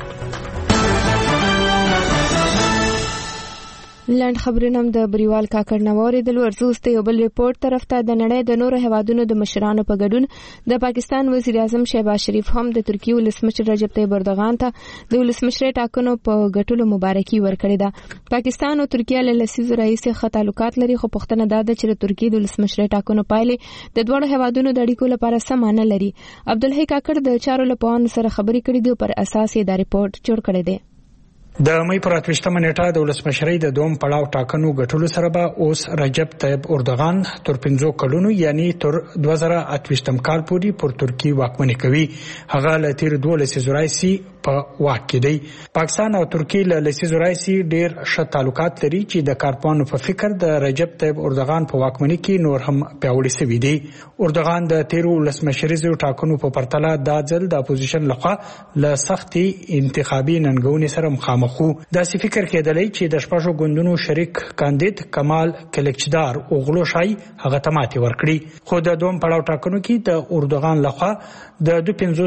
لاند خبرونه د بریوال کاکړ نووري د ورزوسته یو بل ریپورت طرف ته د نړۍ د نورو هیوادونو د مشرانو په ګډون د پاکستان وزیر اعظم شهباز شریف هم د ترکیه ولسمشر رجب طیب اردوغان ته د ولسمشر ټاکنو په ګټلو مبارکي ورکړې ده. پاکستان او ترکیه له لسیزو راهیسې ښه تعلقات لري، خو پوښتنه دا ده چې د ترکیه د ولسمشر ټاکنو پایلې د دوه هیوادونو د اړیکو لپاره څه معنی لري. عبدالحی کاکړ د چارو لپاره سره خبرې کړې دي، پر اساس یې دا ریپورت جوړ کړی دی.
د مې پر 28 نیټه د ولسمشرۍ د دوم پړاو ټاکنو ګټلو سره به اوس رجب طیب اردوغان تر 15 کلونو یعنی تر 2028 کال پورې پر ترکیه واکمني کوي. هغه له تیر 12 زورایسي په واک کې دی. پاکستان او ترکیه له لسیزو راځي ډیر ښه تعلقات لري چې د کارپانو په فکر د رجب طیب اردوغان په واکمنۍ کې نور هم پیاوړي شوی دی. اردوغان د تیر ولسمشریزو ټاکنو په پرتله د ځل د اپوزیشن لخوا له سختي انتخابي ننګونې سره مخامخ وو. داسې فکر کېدلی چې د شپږو ګوندونو شریک کاندید کمال کلکچدار اوغلو شای هغه ته ماتې ورکړي، خو د دوم پړاو ټاکنو کې د اردوغان لخوا د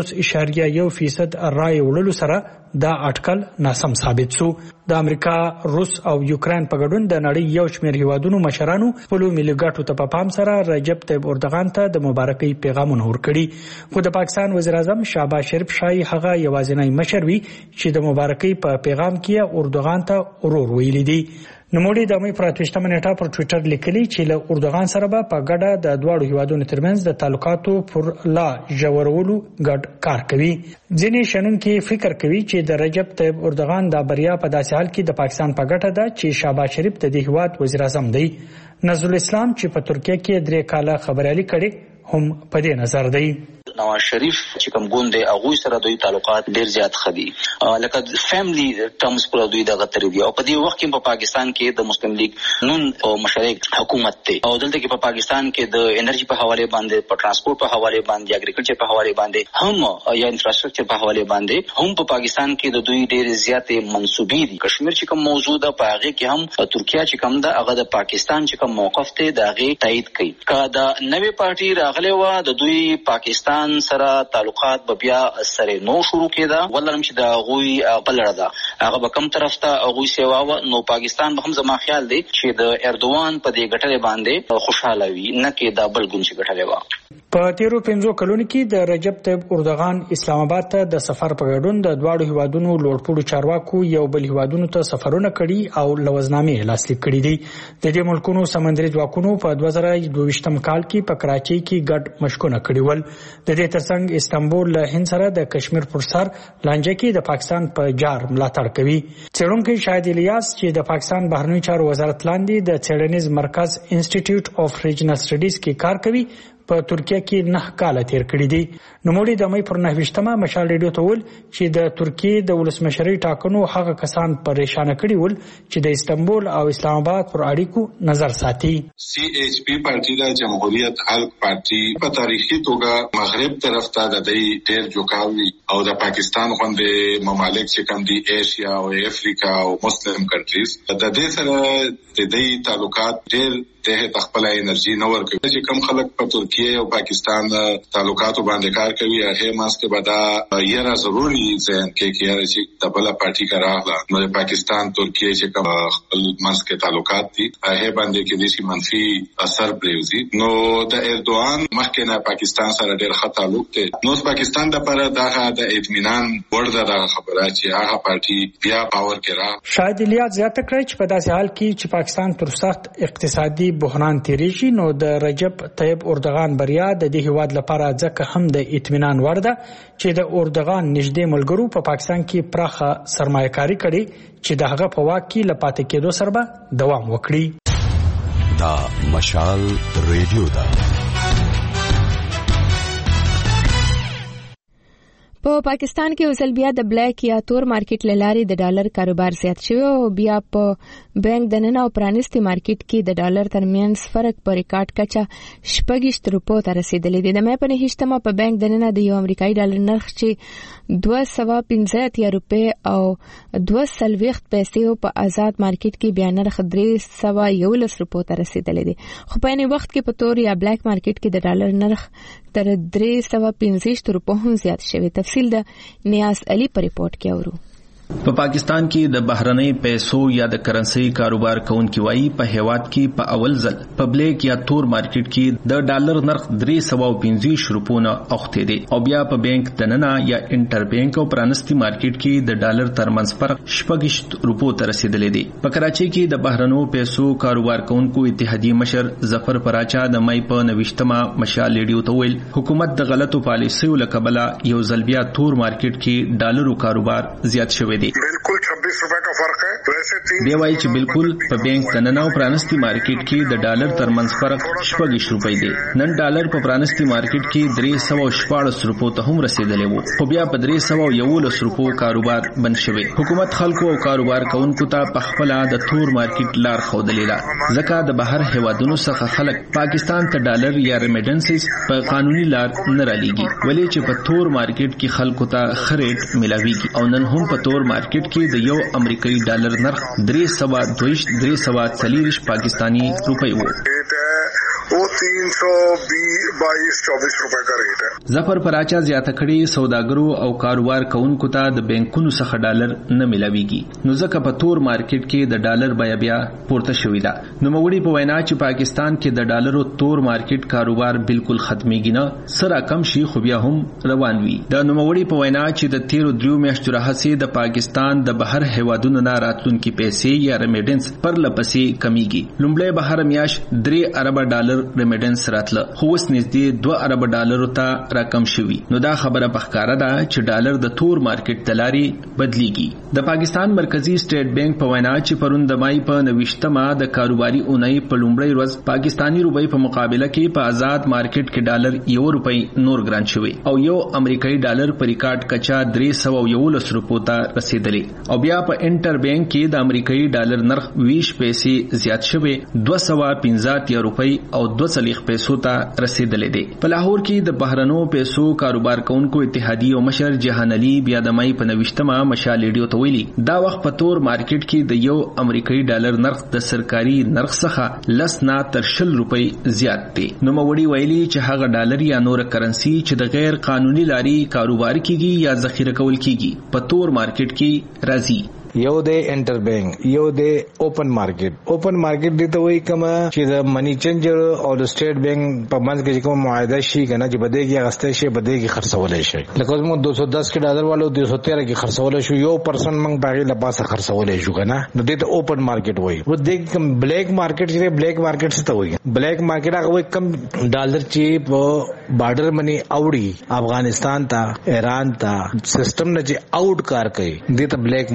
2.1% رای وړلو سره دا اټکل ناسم ثابت شو. د امریکا، روس او یوکرين په ګډون د نړۍ یو شمېر هیوادونو مشرانو خپل ملي ګټو ته په پام سره رجب طیب اردوغان ته د مبارکۍ پیغامونه ورکړي. خو د پاکستان وزیر اعظم شهباز شریف شای هغه یوازینی مشر وي چې د مبارکۍ په پیغام کې اردوغان ته ورور ویلي دي. نوموړي د مې پر 28 نیټه پر ټوئیټر لیکلي چې له اردوغان سره به په ګډه د دواړو هیوادونو ترمنځ د تعلقاتو پر لا ژورولو ګډ کار کوي. ځینې شنونکي فکر کوي چې د رجب طیب اردوغان د بریا په داسې حال کې د پاکستان په ګټه ده چې شهباز شریف د دې هیواد وزیر اعظم دی. نزول اسلام چې په ترکیه کې 3 کاله خبريالي کړي هم په دې نظر دی.
نواز شریف چې کوم ګوند دی هغه سره دوی تعلقات ډیر زیات خدي، لکه فیملی ټرمز پر دوی دغه تر دی. او په دې وخت کې په پاکستان کې د مسلم لیگ نون او مشرک حکومت دی، او دلته کې په پاکستان کې د انرژي په حواله باندې، په ترانسپورت په حواله باندې، اګریکلچر په حواله باندې هم یا انفراستراکچر په حواله باندې هم په پاکستان کې د دوی ډیر زیات منسوبي دي. کشمیر چې کوم موضوع ده په هغه کې هم ترکیه چې کوم ده هغه د پاکستان چې کوم موقف ته د هغه تایید کوي. که د نوې پارټي راغله و د دوی پاکستان سره تعلقات به بیا سره نو شروع کېده، ولرم چې د غوي بلړه ده هغه به کوم طرف ته غوي سیوا و نو پاکستان به هم زما خیال دی چې د اردوان په دې ګټلې باندې خوشاله وي، نه کې د بل ګون چې ګټلې و.
په تیرو 15 کلونو کې د رجب طیب اردوغان اسلام آباد ته د سفر په ګډون د دواړو هیوادونو لوړپوړو چارواکو یو بل هیوادونو ته سفرونه کړي او لوزنامې لاسلیک کړي دي. د دې ملکونو سمندري ځواکونو په 2022 کال کې په کراچۍ کې ګډ مشکونه کړي ول. د دې ترڅنګ استانبول له هند سره د کشمیر پر سر لانجه کې د پاکستان په جار ملاتړ کوي. څېړونکي شاهد الیاس چې د پاکستان بهرنی چارو وزارت لاندې د څېړنیز مرکز انسټیټیوټ اف ریجنل سټډیز کې کار کوي په ترکیه کې 9 کال تیر کړی دي. نوموړي د مې پر 9 مشال ریډیو ته ول چې د ترکیه د ولسمشرۍ ټاکنو هغه کسان پریشان کړي ول چې د استنبول او اسلام آباد پر اړیکو نظر ساتي.
CHP پارټي د جمهوریت خلق پارټي په تاریخي توګه مغرب طرف ته د دې ډېر جوړاوي او د پاکستان غونډې ممالک چې کوم دي ایشیا او افریقا او مسلم کنټریز د دې سره د دې تعلقات ډېر ته خپل انرژي نه ورکوي چې کوم خلک په ترکیه او پاکستان تعلقاتو باندې کار کوي هغه ماسکه بدا یره ضروري ځین کې چې د بل پارټي کاراغله نو د پاکستان ترکیه چې کوم خپل ماسکه تعلقات دي هغه باندې کې د منفي اثر پریوزي نو د اردوغان مخکنه پاکستان سره ډېر ښه تعلق دی نو پاکستان د لپاره دغه د اطمینان ورده د خبره چې هغه پارټي بیا پاور کې را
شاید الیات زیاته کړی چې په داسې حال کې چې پاکستان تر سخت اقتصادي بحران تیریږي نو د رجب طیب اردوغان بریا د دې هیواد لپاره ځکه هم د اطمینان وړ ده چې د اردوغان نږدې ملګرو په پاکستان کې پراخه سرمایه‌کاري کړي چې د هغه په واک کې لپاتې کېدو سره به دوام وکړي.
دا مشال ریډیو ده.
په پاکستان کې اوسل بیا د بلیک یا تور مارکیټ لاري د ډالر کاروبار زیات شوی او بیا په بانک د نن او پرانستي مارکیټ کې د ډالر ترمنځ فرق په ریکارډ کچه 28 روپو ته رسیدلی دی. د مې په نهشتمه په بانک د نن د یو امریکایي ډالر نرخ چې 215 روپے او 240 پیسې په آزاد مارکیټ کې بیا نرخ 311 روپو ته رسیدلی دی. خو په یوه وخت کې په تور یا بلیک مارکیټ کې د ډالر نرخ تر 315 روپو هم زیات شوی. تفصیل د نیاز علي په ریپورت کې اورو.
په پاکستان کې د بهرنۍ پیسو یا د کرنسي کاروبار کوونکي وایي په هیواد کې په اول ځل په بلیک یا تور مارکیټ کې د ډالر نرخ 315 روپو نه اوخته دي او بیا په بانک دننه یا انټر بانک او پرانستي مارکیټ کې د ډالر ترمنځ فرق 28 روپو ته رسیدلی دی. په کراچي کې د بهرنو پیسو کاروبار کوونکو اتحادیې مشر ظفر پراچا د مې په 29 مشال ریډیو ته ویل حکومت د غلطو پالیسیو لکبله یو ځل بیا تور مارکیټ کې ډالرو کاروبار زیات شوی دی.
بالکل 26 روپے کا فرق ہے.
دی وایي چې بالکل په بانک دننه او پرانستي مارکیټ کې د ډالر ترمنځ فرق 28 روپے دی. نن ډالر په پرانستي مارکیټ کې 314 روپو ته هم رسیدلی وو خو بیا په 311 روپو کاروبار بند شوی. حکومت خلکو او کاروبار کوونکو ته په خپل د تور مارکیټ لار ښودلې ده ځکه د بهر هیوادونو څخه خلک پاکستان ته ډالر یا ریمیټنسز په قانوني لار نه رالیږي ولې چې په تور مارکیټ کې خلکو ته خریټ ملاويږي او نن هم په تور مارکیټ کې د یو امریکایي ډالر نرخ 340 پاکستانی روپے وو.
वो 322-24 روپے کا ریٹ ہے.
ظفر پراچا زیاته کړي سوداګرو او کاروبار کوونکو ته د بانکونو څخه ډالر نه ملاويږي نو ځکه په تور مارکیټ کې د ډالر بیه بیا پورته شوې ده. نو مغوړي په وینا چې پاکستان کې د ډالرو تور مارکیټ کاروبار بالکل ختميږي نه سره کم شي خو بیا هم روان وي. د نوموړي په وینا چې د 13 میاشتو راهیسې د پاکستان د بهر هیوادونو نه راتلونکي پیسې یا ریمیټنس پر لپسې کمیږي. لومړی بهر میاش 3 ارب ډالر ریمیټنس راتله خو اوس نږدې 2 ارب ډالرو ته راکم شوی. نو دا خبره پخکاره ده چې ډالر د تور مارکیټ د لارې بدلیږي. د پاکستان مرکزی سټیټ بانک په وینا چې پرون د مای په 29مه د کاروباري اونۍ په لومړۍ ورځ پاکستانی روپۍ په مقابله کې په آزاد مارکیټ کې ډالر 1 روپۍ نور ګران شوی او یو امریکایي ډالر په ریکارډ کچا 311 روپو ته رسیدلی او بیا په انټر بانک کې د امریکایي ډالر نرخ 20 پیسې زیات شوی 215 روپۍ او 240 پیسو ته رسیدلی دی. په لاهور کې د بهرنو پیسو کاروبار کوونکو اتحادیې او مشر جهان علي بیا د مې په 29مه مشال ریډیو ته ویلي دا وخت په تور مارکیټ کې د یو امریکایي ډالر نرخ د سرکاري نرخ څخه 10 نه تر 20 روپۍ زیات دی. نو مغوړي ویلي چې هغه ډالر یا نور کرنسي چې د غیر قانوني لاري کاروبار کیږي یا ذخیره کول کیږي په تور مارکیټ کې راځي.
یو د انټر بانک یو د اوپن مارکیټ دي ته وایي کما چې د منی چینجر او د سټیټ بانک په منځ کې کوم معاهده شي کنه چې بده کې غسته شي بده کې خرڅول شي لکه موږ 210 کې ډالر والو 213 کې خرڅول شو یو پرسن موږ باغې لپاسه خرڅول شو کنه نو د اوپن مارکیټ وایي. و د بلیک مارکیټ چې بلیک مارکیټ څه ته وایي بلیک مارکیټ هغه وایي کم ډالر چې په بارډر منی اوړي افغانستان ته ایران ته سیستم نه چې آوټ کار کوي د ته بلیک مارکیټ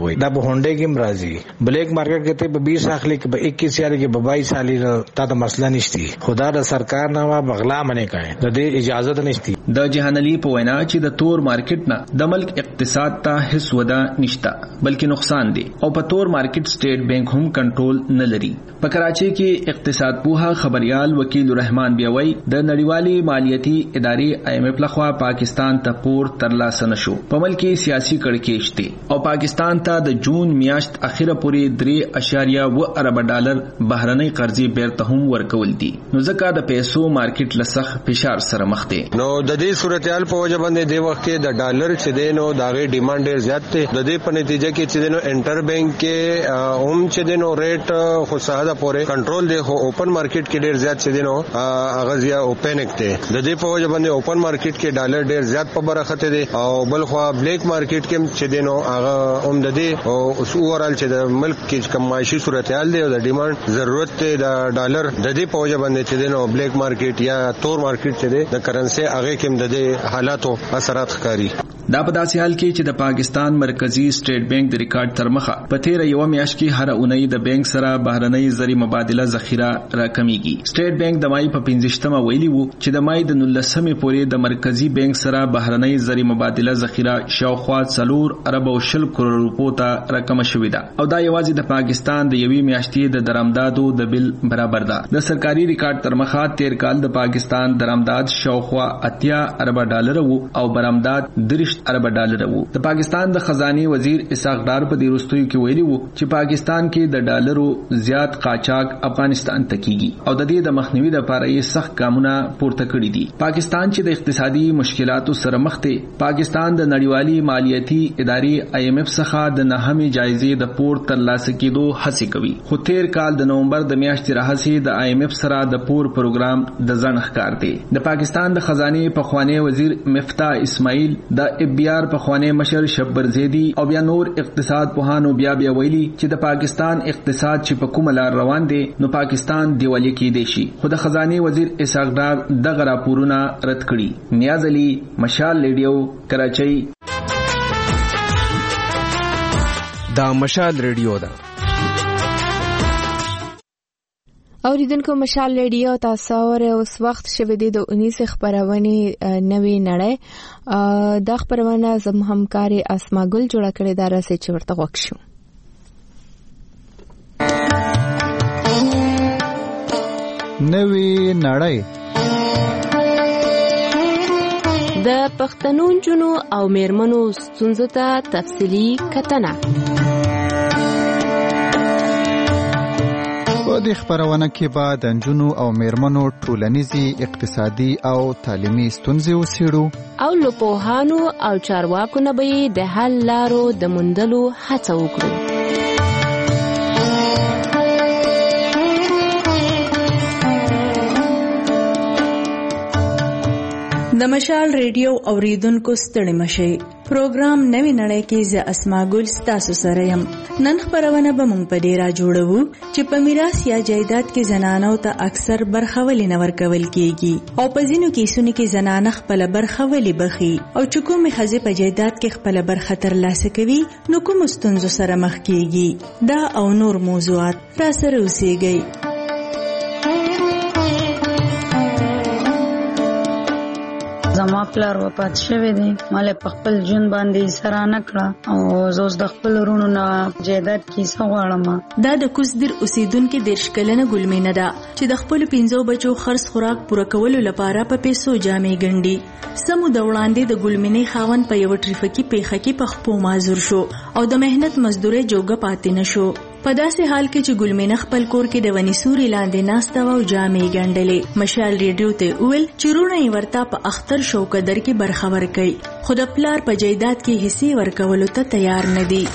وای دا په هونډه کې مرضی بلیک مارکیټ کې ته 20 اخلي کې 21 کې 22 سالي تا د مسله نشتی خدا د سرکار نه بغلا منې کای د دې اجازه نشتی
د جهان علي په وینا چې د تور مارکیټ نه د ملک اقتصاد ته هیڅ ودا نشتا بلکې نقصان دی او په تور مارکیټ سټیټ بانک هم کنټرول نه لري په کراچي کې اقتصاد پوها خبريال وکیل رحمان بیاوي د نړیوالي مالیاتي ادارې IMF لخوا پاکستان ته پور ترلاسه نشو په ملک سیاسي کړکېچ دی او پاکستان ته د جون میاشت اخیره پورې 3.1 ارب ډالر بهرنۍ قرضې بیرته هم ورکول دي نو ځکه د پیسو مارکیټ لسخ فشار سره مخ دی
نو د دې صورتحال په وجه باندې د وخت کې د ډالر چې دینو داغه ډیماند ډیر زیات دی د دې په نتیجه کې چې دینو انټر بانک کې هم چې دینو ریټ خو ساده پورې کنټرول دی خو اوپن مارکیټ کې ډیر زیات چې دینو اغازیا اوپنک دی د دې په وجه باندې اوپن مارکیټ کې ډالر ډیر زیات په برخه دی او بل خو بلیک مارکیټ کې چې دینو هغه هم د دې او اورال چې د ملک کې کوم معاشي صورتحال دی او د ډیماند ضرورت دی د ډالر د دې په وجه باندې چې دینو بلیک مارکیټ یا تور مارکیټ چې دی د کرنسي هغه کې د حالاتو اثرات ښکاري
دا په داسې حال کې چې د پاکستان مرکزی سټیټ بانک د ریکارډ تر مخه په 13 میاشت کې هر اونۍ د بانک سره بهرنۍ زری مبادله ذخیره راکمیږي سټیټ بانک د مای په 15مه ویلي وو چې د مای د 19مه پورې د مرکزی بانک سره بهرنۍ زری مبادله ذخیره شاوخوا 4 ارب او 10 کروڑ روپو ته رقم شوې ده او دا یوازې د پاکستان د یوې میاشتې د درآمداتو د بل برابر ده د سرکاري ریکارډ تر مخه 13 کال د پاکستان درآمدات شاوخوا 80 ارب ډالر وو او برآمدات 30 ارب ډالر وو د پاکستان د خزانه وزیر اسحاق ډار په دې وروستیو کې ویلي وو چې پاکستان کې د ډالرو زیات قاچاق افغانستان ته کیږي او د دې د مخنیوي لپاره یې سخت ګامونه پورته کړي دي پاکستان چې د اقتصادي مشکلاتو سره مخ دی پاکستان د نړیوالي مالیاتي ادارې IMF څخه د نهمې جایزې د پور ترلاسه کېدو هڅه کوي خو تیر کال د نومبر د میاشتې راهیسې د IMF سره د پور پروګرام د ځنډ ښکار دی د پاکستان د خزانه پخوانی وزیر مفتاح اسماعیل د FBR پخوانی مشر شبر زیدی او بیا نور اقتصاد پوهانو بیا ویلي چې د پاکستان اقتصاد چې په کومه لار روان دی نو پاکستان دیوالیه کېدی شي خو د خزانه وزیر اسحاق ډار دغه راپورونه رد کړي نیاز علي مشال ریډیو کراچۍ
دا مشال ریډیو ده
اوریدونکو مشال ریډیو تاسو اوره اوس وخت شوه دی د 19 خبرونه نوې نړۍ د خبرونه زم همکاري اسما ګل جوړه کړې دا راسه چې ورته وښو
نوې نړۍ
د پښتنو جنو او میرمنو ستونزو ته تفصیلی کتنه
په دې خبرونه کې به د نجونو او میرمنو ټولنیزي اقتصادي او تعلیمي ستونزې وڅېړو
او له پوهانو او چارواکو نه به د حل لارو د موندلو هڅه وکړو
د مشال ریډیو اوریدونکو ستړي مشي پروګرام نوې نړۍ کې ز اسما ګل تاسو سره يم نن خبرونه به مونږ په ډیره جوړو چې په میراث یا جایداد کې زنانو ته اکثر برخولي نه ورکول کیږي او په ځینو کیسونو کې زنانه خپل برخولي بخي او چې کومې خزې په جایداد کې خپل برخه ترلاسه کوي نو کوم ستونزو سره مخ کیږي دا او نور موضوعات را سره اوسېږي
زما پلار وفات شوی دی مال په خپل جون باندې سره نکړه او زوس د خپل ورونو نه جیدات کیسه غواړم
دا د کوزدر اوسیدونکو د شکلنه ګلمینه ده چې د خپل 15 بچو خرڅ خوراک پوره کولو لپاره په پیسو جامې ګنډي سمو د وړاندې د ګلمینې خاون په یو ټریفیکي پیښه کې په خپل معذور شو او د مهنت مزدوري جوګه پاتې نشو په داسې حال کې چې ګلمینه خپل کور کې د ونی سوري لاندې ناسته او جامې ګنډلې مشال ریډیو ته ویل چې رونه یې ورته په اختر شو قدر کې برخور کوي خود خپل په جیدات کې حصے ورکولو ته تیار نه دي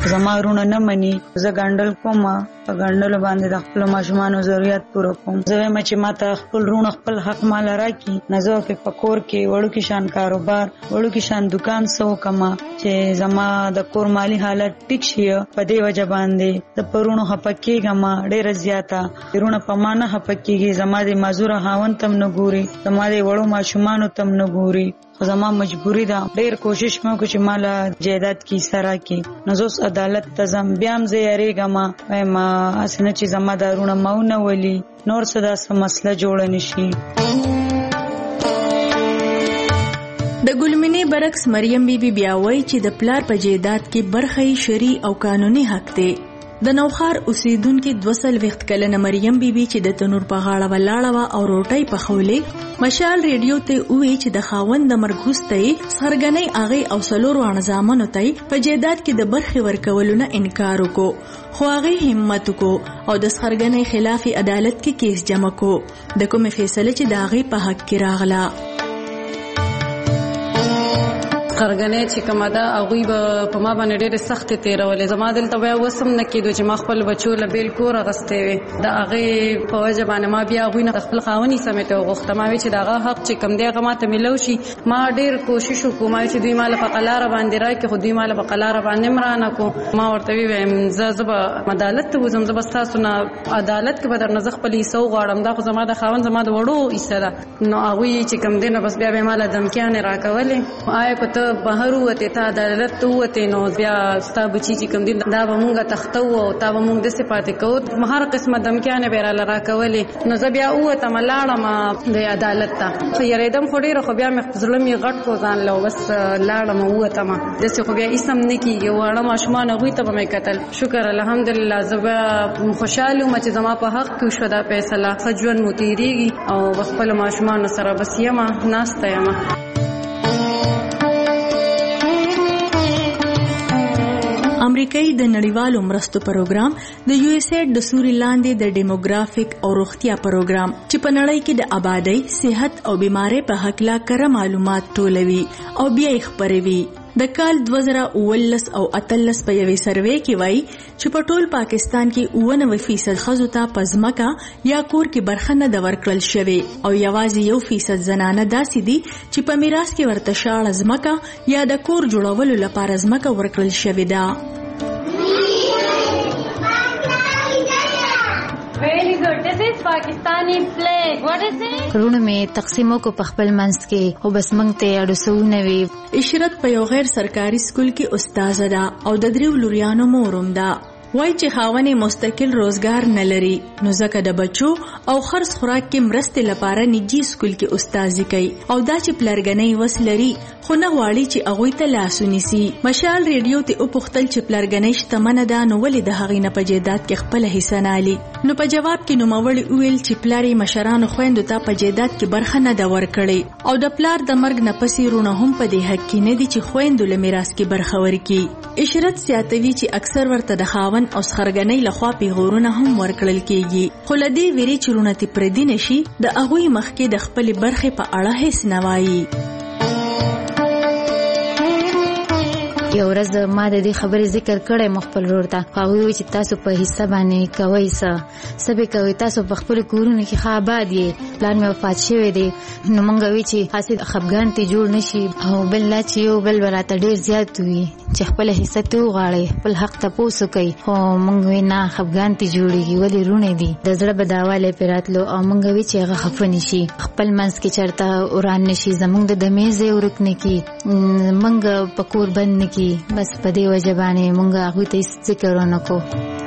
زما رونه نه مني زه ګاندل کوم په ګاندل باندې د خپل ماشومانو ضرورت پوره کوم. زه وایم چې ماته خپل رونه خپل حق مال راکړي نه زه په کور کې وړو کې شان کاروبار وړو کې شان دکان سو کما چې زما د کور مالی حالت ټیک شي. په دې وجه باندې د پرونو هپکیږم ډېر زیاته رونه په مانه هپکیږي. زما د مازور هاون تم نه ګوري زما د وړو ماشومانو تم نه ګوري. زما مجبوری ده ډېر کوشش مې وکړ چې مال جیدات کی سره کې نزوس عدالت تزم بیام زه یریګم ما اسنه چې زما دارونه ماونه ولي نور څه داسه مسله جوړ نشي.
د ګلمنې برعکس مریم بیبي بیا وایي چې د پلار په جیدات کې برخه شرعي او قانوني حق دی. د نوخار اوسیدونکو 200 کلنه مریم بیبي چې د تنور په غاړه ولاړه او روټۍ پخولې مشال ریډیو ته وی چې د خاوند د مرګوستې سرګنۍ اغه او سلور وانځامنو ته په جیدات کې د برخي ورکولو نه انکار وکړو خو هغه همت وکړو او د سرګنۍ خلاف عدالت کې کیس جمع کړو د کومه فیصله چې د هغه په حق کې راغله.
خرګنې چې کومه ده هغه په ما باندې ډېر سخت تیرولې. زما دلته بیا وسم نه کېدو چې ما خپل بچو له بیل کور غستې وي د هغه په وجه باندې ما بیا هغه خپل خاوني سمته غوښته ما وی چې دغه حق چې کم دی هغه ماته ملو شي. ما ډېر کوشش وکوم چې دوی مال په قلار باندې راکې خو دوی مال په قلار باندې مرانه کو. ما ورته ویم زه عدالت ته وزم زه بس تاسو نه عدالت کې بدر نه ز خپل ایسو غواړم دا خو زما د خاون زما د وړو ایسه ده نو هغه چې کم دی نه بس بیا به مال دمکیان راکولې آیا کو بهر وته ته عدالت ته وته نو بیا ستا بچی چې کوم دین دا به مونږه تختو او تا به مونږ د صفات کوو مهار قسمه دمکانه بیره لرا کولې نو زه بیا وته ملاړم د عدالت ته خو یریدم خو ډیره خو بیا مې ظلم یې غټ کو ځان لو بس لاړم وته ما دسه خو بیا اسم نکیږي وړه ماشومان غوي ته مې قتل شکر الحمدلله زبا خوشاله مې چې زما په حق کې شو دا فیصله سجون متیریږي او خپل ماشومان سره بس یما ناشته یما.
امریکایي د نړیوالو مرستو پروګرام د یو اس ایډ د سوري لاندې د ډیموګرافیک او روغتیا پروګرام چې په نړۍ کې د آبادی، صحت او بیماری په حق لا کره معلومات ټولوي او بیا یې خپروي. د کال 2019 او 18 په یوې سروې کې وایي چې په ټول پاکستان کې 99% ښځو ته په ځمکه یا کور کې برخه نه د ورکړل شوې او یوازې 1% زنانه داسې دي چې په میراث کې ورته شاړه ځمکه یا د کور جوړولو لپاره ځمکه ورکړل شوې ده.
Very good. This is Pakistani flag. What is it?
کرونا में تقسیموں کو پخپل منس کې او بس منګته اډسونه وی.
اشرت په یو غیر سرکاري سکول کې استاد ده او د دریو لوريانو موروم ده. وای چې خاونې مستقل روزګار نه لري نو ځکه د بچو او خرڅ خوراک کې مرستې لپاره نجی سکول کې استادي کوي او دا چې پلرګنۍ وس لري خو نه غواړي چې هغه ته لاس ونیسي. مشال ریډیو ته او پختل چې پلرګنۍ شتمنه ده نو ولې د هغې نه په جیدات کې خپل حصہ نه لري. نو په جواب کې نوموړي ویل چې پلاري مشرانو خويندو ته په جیدات کې برخه نه ده ورکړي او د پلار د مرګ نه پسې رونه هم په دې حق کې نه دي چې خويندو له میراث کې برخه ورکړي. اشرت سیاتوي چې اکثر ورته د خاون او سخرګنۍ لخوا پیغورونه هم ورکړل کیږي خو لدی ویری چرونه تی پردي نشي د هغه مخکې د خپل برخه په اړه هیڅ نه وایي.
یو ورځ ما د دې خبرې ذکر کړې مخبل ورته هغه وی چې تاسو په حصہ باندې کوي سبې کوي تاسو په خپل کورونه کې خاباد یې پلان مې وفات شوی دی نو مونږ وی چې حاصل خفګان ته جوړ نشي او بل لا چې یو بل وراته ډیر زیات وي چې خپل حصہ ته وغواړي خپل حق ته پوسو کوي خو مونږ وی نه خفګان ته جوړيږي ولې رونه دي د زړه بداواله پیراتلو او مونږ وی چې هغه خفن شي خپل منس کې چرته اوران نشي زمونږ د دمیزه ورکنه کې مونږ پکور بند نکی بس په دې وجه باندې مونږ هغه ته ذکر ونکو.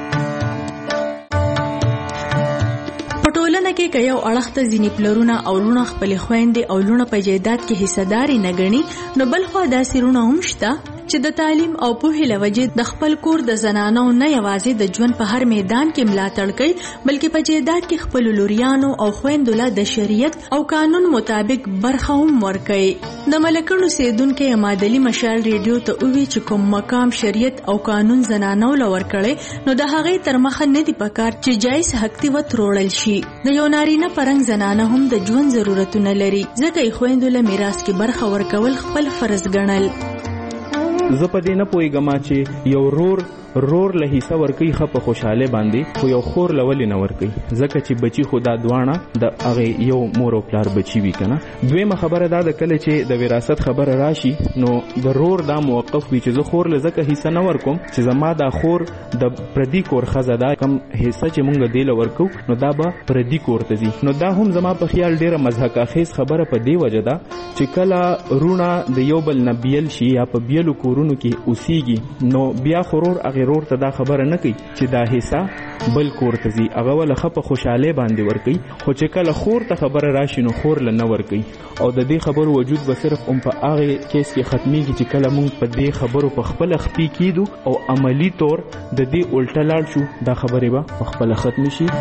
پټولنه کې کيو اړخته ځینی پلرونه او لونه خپل خويندې او لونه په جیدات کې حصداري نه غني نو بل خو داسې رونه هم شته چې د تعلیم او پوهې لوجې د خپل کور د زنانو نه یوازې د ژوند په هر میدان کې ملاتړ کوي بلکې په جیدات کې خپل لوریانو او خويندو له د شریعت او قانون مطابق برخه هم ورکوي. د ملکونو سیدونکو امادلی مشال ریډیو ته وی چې کوم مقام شریعت او قانون زنانو لور کړي نو د هغه تر مخه نه دی پکار چې جایز حق تی وترول شي. د یو نارینه پرنګ زنانه هم د ژوند ضرورتونه لري ځکه یې خويندو له میراث کې برخه ورکول خپل فرض ګڼل.
زه په دې نه پوهیږم چې یو رور رور له حصہ ورکي خپ خوشاله باندې خو یو خور لول نه ورکي ځکه چې بچي خدا دوانه د هغه یو مور او پلار بچي وی کنه. دویمه خبره دا د کله چې د وراثت خبره راشي نو د رور دا موقف وی چې زه خور لزکه حصہ نه ورکوم چې زما دا خور د پردي کور خزاده کم حصہ چې مونږ دی لورکو نو دا به پردي کور ته ځي. نو دا هم زما په خیال ډیره مزهق اخیز خبره په دی وجه ده چې کله رونه د یو بل نبیل شي یا په بیلو کورونو کې اوسېږي نو بیا خورور اغیرور ته دا خبره نه کوي چې دا حصہ بل کور ته ځي هغه ول خپ خوشاله باندې ورکي خو چې کله خور ته خبره راشي نو خور ل نه ورکي. او د دې خبرو وجود به صرف په هغه کیس کې ختميږي چې کله مونږ په دې خبرو په خپل خپي کیدو او عملی طور د دې الټا لاړ شو دا خبره به په خپل ختم شي.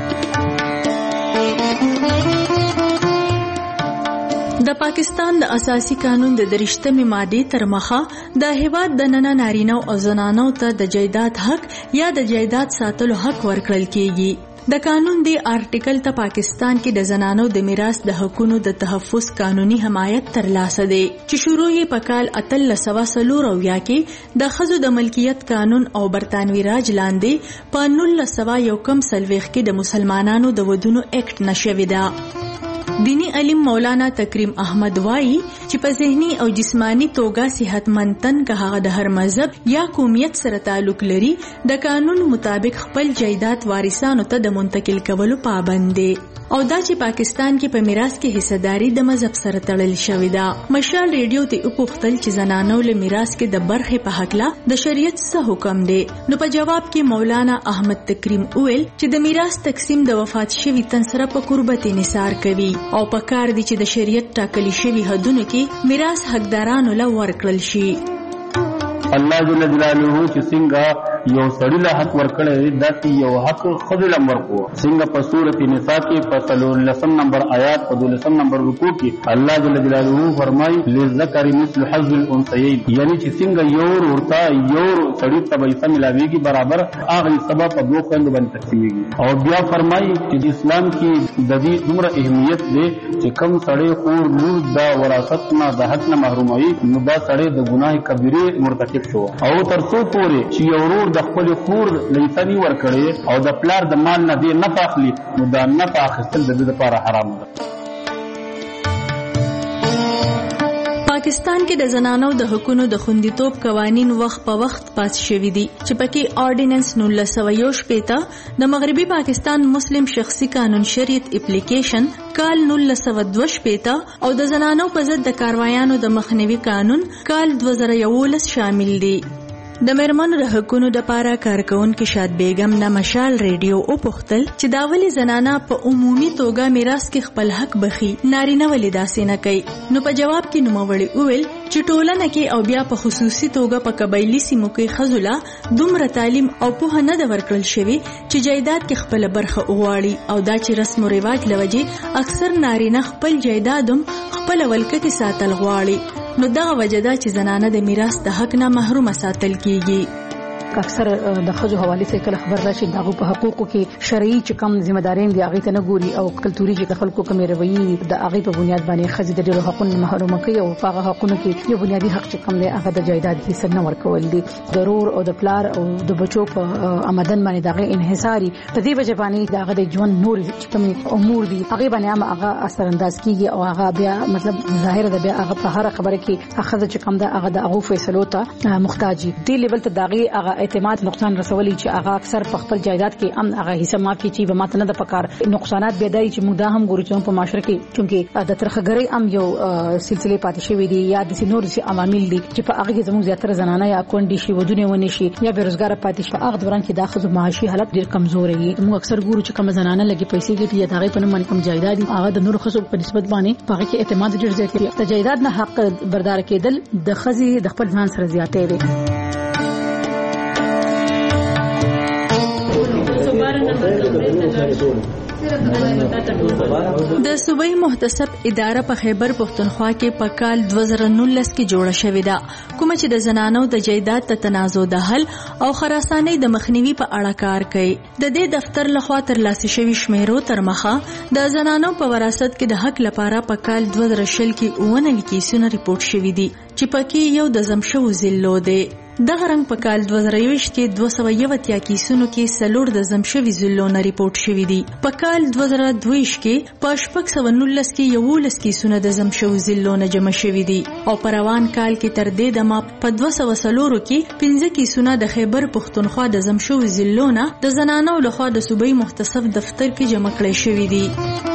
د پاکستان د اساسي قانون د 23مې ماده تر مخه د هیواد د نن نارینه او زنانو ته د جایداد حق یا د جایداد ساتلو حق ورکړل کیږي. د قانون دی آرټیکل ته پاکستان کې د زنانو د میراث د حقوقو د تحفظ قانوني حمایت ترلاسه دی چې شروع یې په کال 1840 کې د ښځو د ملکیت قانون او برتانوي راج لاندې په 1941 کې د مسلمانانو د ودونو اکټ نشوي دا. دینی علم مولانا تکریم احمد وایي چې په ذهني او جسمانی توګه صحتمند تن که هغه د هر مذهب یا قومیت سره تعلق لري د قانون مطابق خپل جایداد وارثانو ته د منتقل کولو پابند دي او دا چې پاکستان کې په میراث کې حصداري د مذهب سره تړل شوې ده. مشال ریډیو ته وپوښتل چې زنانو له میراث کې د برخې په حق لا د شریعت څه حکم دی نو په جواب کې مولانا احمد تکریم وویل چې د میراث تقسیم د وفات شوی تن سره په قربت انحصار کوي او په کار دي چې د شریعت ټاکلي شوی حدونو کې میراث حقدارانو له ورکړل شي.
الله جل جلاله چې څنګه یو سړی له حق ورکړی داسې یو حق خځې له ورکو څنګه په سورۃ النساء کې په 13 نمبر آیات په 12 نمبر رکوع کې الله جل جلاله فرمایي للذکر مثل حظ الانثیین یعنی چې څنګه یو ورته یو سړی ته به ملاويږي برابر هغه سبب په دوه خويندو باندې تقسیمېږي. او بیا فرمایي چې اسلام کې د دې عمر اهمیت دی چې کوم سړی خور لور د وراثت نه د حق نه محروموي نو دا سړی د ګناه کبیره مرتکب شو. او تر څو پورې چې یو ورور د خپل خور لیثنی ورکړي او د پلار د مال نه دی نه اخلي نو دا نه اخیستل د دې لپاره حرام ده.
پاکستان کې د زنانو د حقوقو د خوندیتوب قوانین وخت په وخت پاس شوي دي چې پکې آرډیننس 1961 د مغربي پاکستان مسلم شخصي قانون شریعت اپلیکیشن کال 1962 او د زنانو په ضد د کاروایانو د مخنیوي قانون کال 2011 شامل دي. د میرمنو د حقوقو د پاره کارکونکو شاد بیگم نه مشال ریډیو او پختل چې دا ولې زنانه په عمومي توګه میراث کې خپل حق بخي نارینه ولې داسې نه کوي نو په جواب کې نوموړي وویل چې ټولنه کې او بیا په خصوصي توګه په قبایلی سیمو کې خزوله دومره تعلیم او په نه د ورکړل شوی چې جایداد کې خپل برخه وغواړي او دا چې رسم او رواج لوجه اکثر نارینه خپل جایدادم خپل ولکتي ساتل غواړي نو دا وجه ده چې زنانه د میراث د حق نه محروم ساتل کیږي.
اکثر د خځو حواله څخه کله خبر راشي دغه په حقوقو کې شرعي چې کم ذمہ دارین دي هغه ته نه ګوري او کلتوري چې خلکو کمې روي د هغه په بنیاد باندې خځې د ډیرو حقوقو محروم کوي او هغه حقوقو کې یو بنیادی حق چې کم دی هغه د جایداد حصہ نه ورکول دي. ضرور او د پلار او د بچو په آمدن باندې دغه انحصاري په دې وجه باندې دغه د ژوند نور چې کوم امور دي هغه باندې هغه اثر انداز کیږي او هغه بیا مطلب ظاهر ده بیا هغه په هر خبره کې هغه چې کم ده هغه د هغه فیصلو ته محتاج دي. لیول ته دغه هغه اعتماد نقصان رسولي چې هغه اکثر په خپل جایداد کې هغه حصہ معافي چې به ماته نه د پکار نقصانات بيدای چې موږ دا هم ګورو چې په معاشره کې چونکه د ترخګری هم یو سلسله پاتې شوې دي یا د نور سي عوامل دي چې په هغه کې زموږ زیاتره زنانه یا کونډي شي ودونه ونی شي یا بیروزګار پاتې شي. هغه دوران کې د خځو معاشي حالت ډیر کمزور وي. موږ اکثر ګورو چې کوم زنانه لګي پیسې کې یا دغه په نوم باندې کم جایداد هغه د نور خځو په نسبت باندې په هغه کې اعتماد ډیر زیات دی. د جایداد نه حق بردار کېدل د خځې د خپل ځان سره زیاتې دي.
د صوبایي محتسب اداره په خیبر پختونخوا کې په کال 2019 کې جوړه شوې ده کوم چې د زنانو د جایداد تنازع د حل او خراسانۍ د مخنیوي په اړه کار کوي. د دې دفتر لخوا ترلاسه شوی شمیرو تر مخه د زنانو په وراثت کې د حق لپاره په کال 2020 کې 99 کیسونه ریپورت شوي دي چې پکې یو د زمشو ضلع دی. دغه رنګ په کال 2023 کې 281 کیسونو کې سلور د زمشوي زلونه ریپورت شوې دي. په کال 2022 کې په 619 کې 11 کیسونه د زمشوي زلونه جمع شوې دي او په روان کال کې تر دې دمه په 200 کې 15 کیسونه د خیبر پښتونخوا د زمشوي زلونه د زنانو لخوا د صوبایي محتسب دفتر کې جمع کړي شوې دي.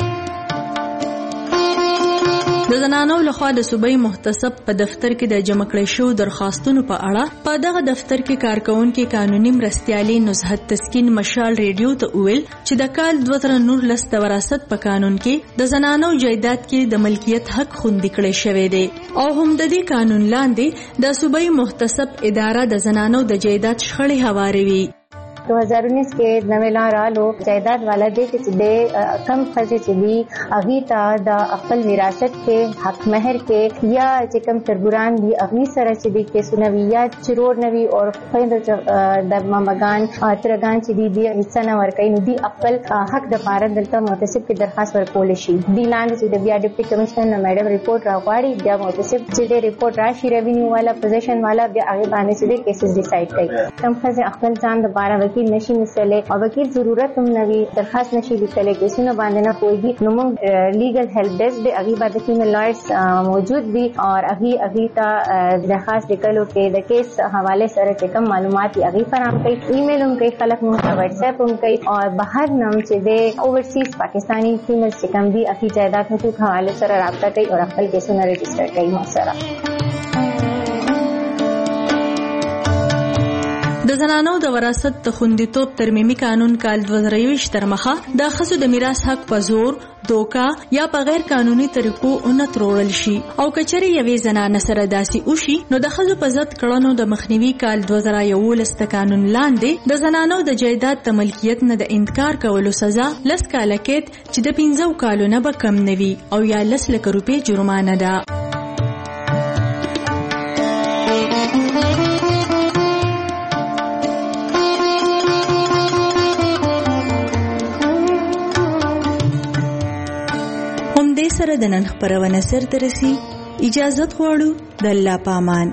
د زنانو لخوا د صوبایي محتسب په دفتر کې د جمع کړي شوو درخواستونو په اړه په دغه دفتر کې کارکونکو قانوني مرستيالي نزهت تسکین مشال ریډیو ته ویل چې د کال 2019 د وراثت په قانون کې د زنانو جایداد کې د ملکیت حق خوندي کړي شوی دی او هم د دې قانون لاندې د صوبایي محتسب اداره د زنانو د جایداد شخړې هواروي.
2019 کې نوې لارالو جایداد والا دې چې د کم خزي چې دی اغي تا د خپل وراثت کې حق مہر کې یا چې کم تربوران دی اغي سره چې دی کې سنوي یا چرور نوي او پیند د مامگان ترغان چې دی حصہ نه ورکړي نو دی خپل حق د پاره دلته محتسب کې درخواست ورکول شي. دی لاندې چې د بیا ډیپټي کمشنر میډم ریپورت راغواړي بیا محتسب چې د ریپورت راشي ریوینیو والا پوزیشن والا بیا هغه باندې چې د کیسز ډیسایډ کوي. کم خزي خپل ځان د پاره وکیل نشي نسله او وکیل ضرورت هم نوي درخواست نشي لیکل کیسونه باندې نه کوئی نو موږ لیګل هیلپ ډیسک دی اغي باندې فیمیل لایرز موجود دي اور اغي تا درخواست لیکلو کې د کیس حواله سره چې کوم معلومات اغي فراهم کوي ایمیل هم کوي خلک موږ واتس اپ هم کوي اور بهر نام چې د اوورسیز پاکستانی فیمیل چې کوم دي اغي جایداد حقوق حواله سره رابطه کوي او خپل کیسونه رجسٹر کوي مو سره.
د زنانو د وراثت د خوندیتوب ترمیمي قانون کال 2023 تر مخه د ښځو د میراث حق په زور دوکا یا په غیر قانوني طریقو اونترول شي او کچري یوې زنانه سره داسي وشي نو د ښځو په ضد کړنو د مخنیوي کال 2011 د قانون لاندې د زنانو د جایداد د ملکیت نه د انکار کولو سزا 10 کاله کېد چې د 15 کالو نه به کم نوي او یا 10 لک روپۍ جرمانه ده. سره د نن خبرونه سر ترسي اجازه غواړو د الله پامان.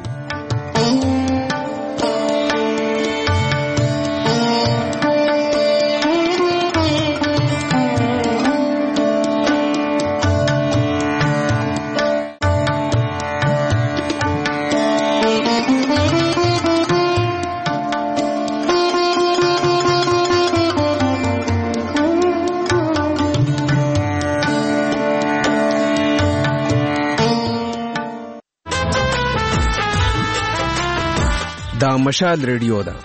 دا مشال ریډیو ده.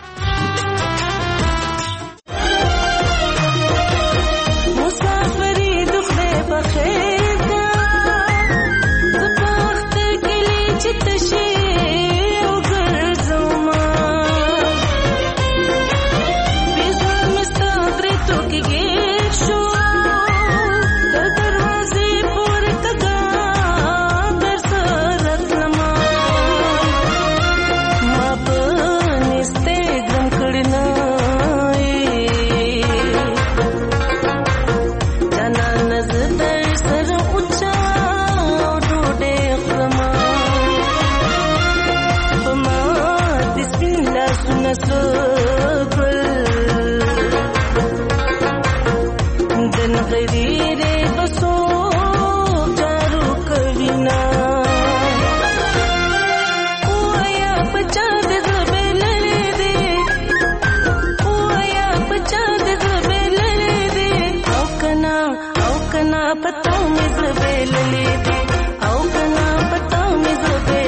पता में ज़बेल ले दे, आओ कना पता में ज़बेल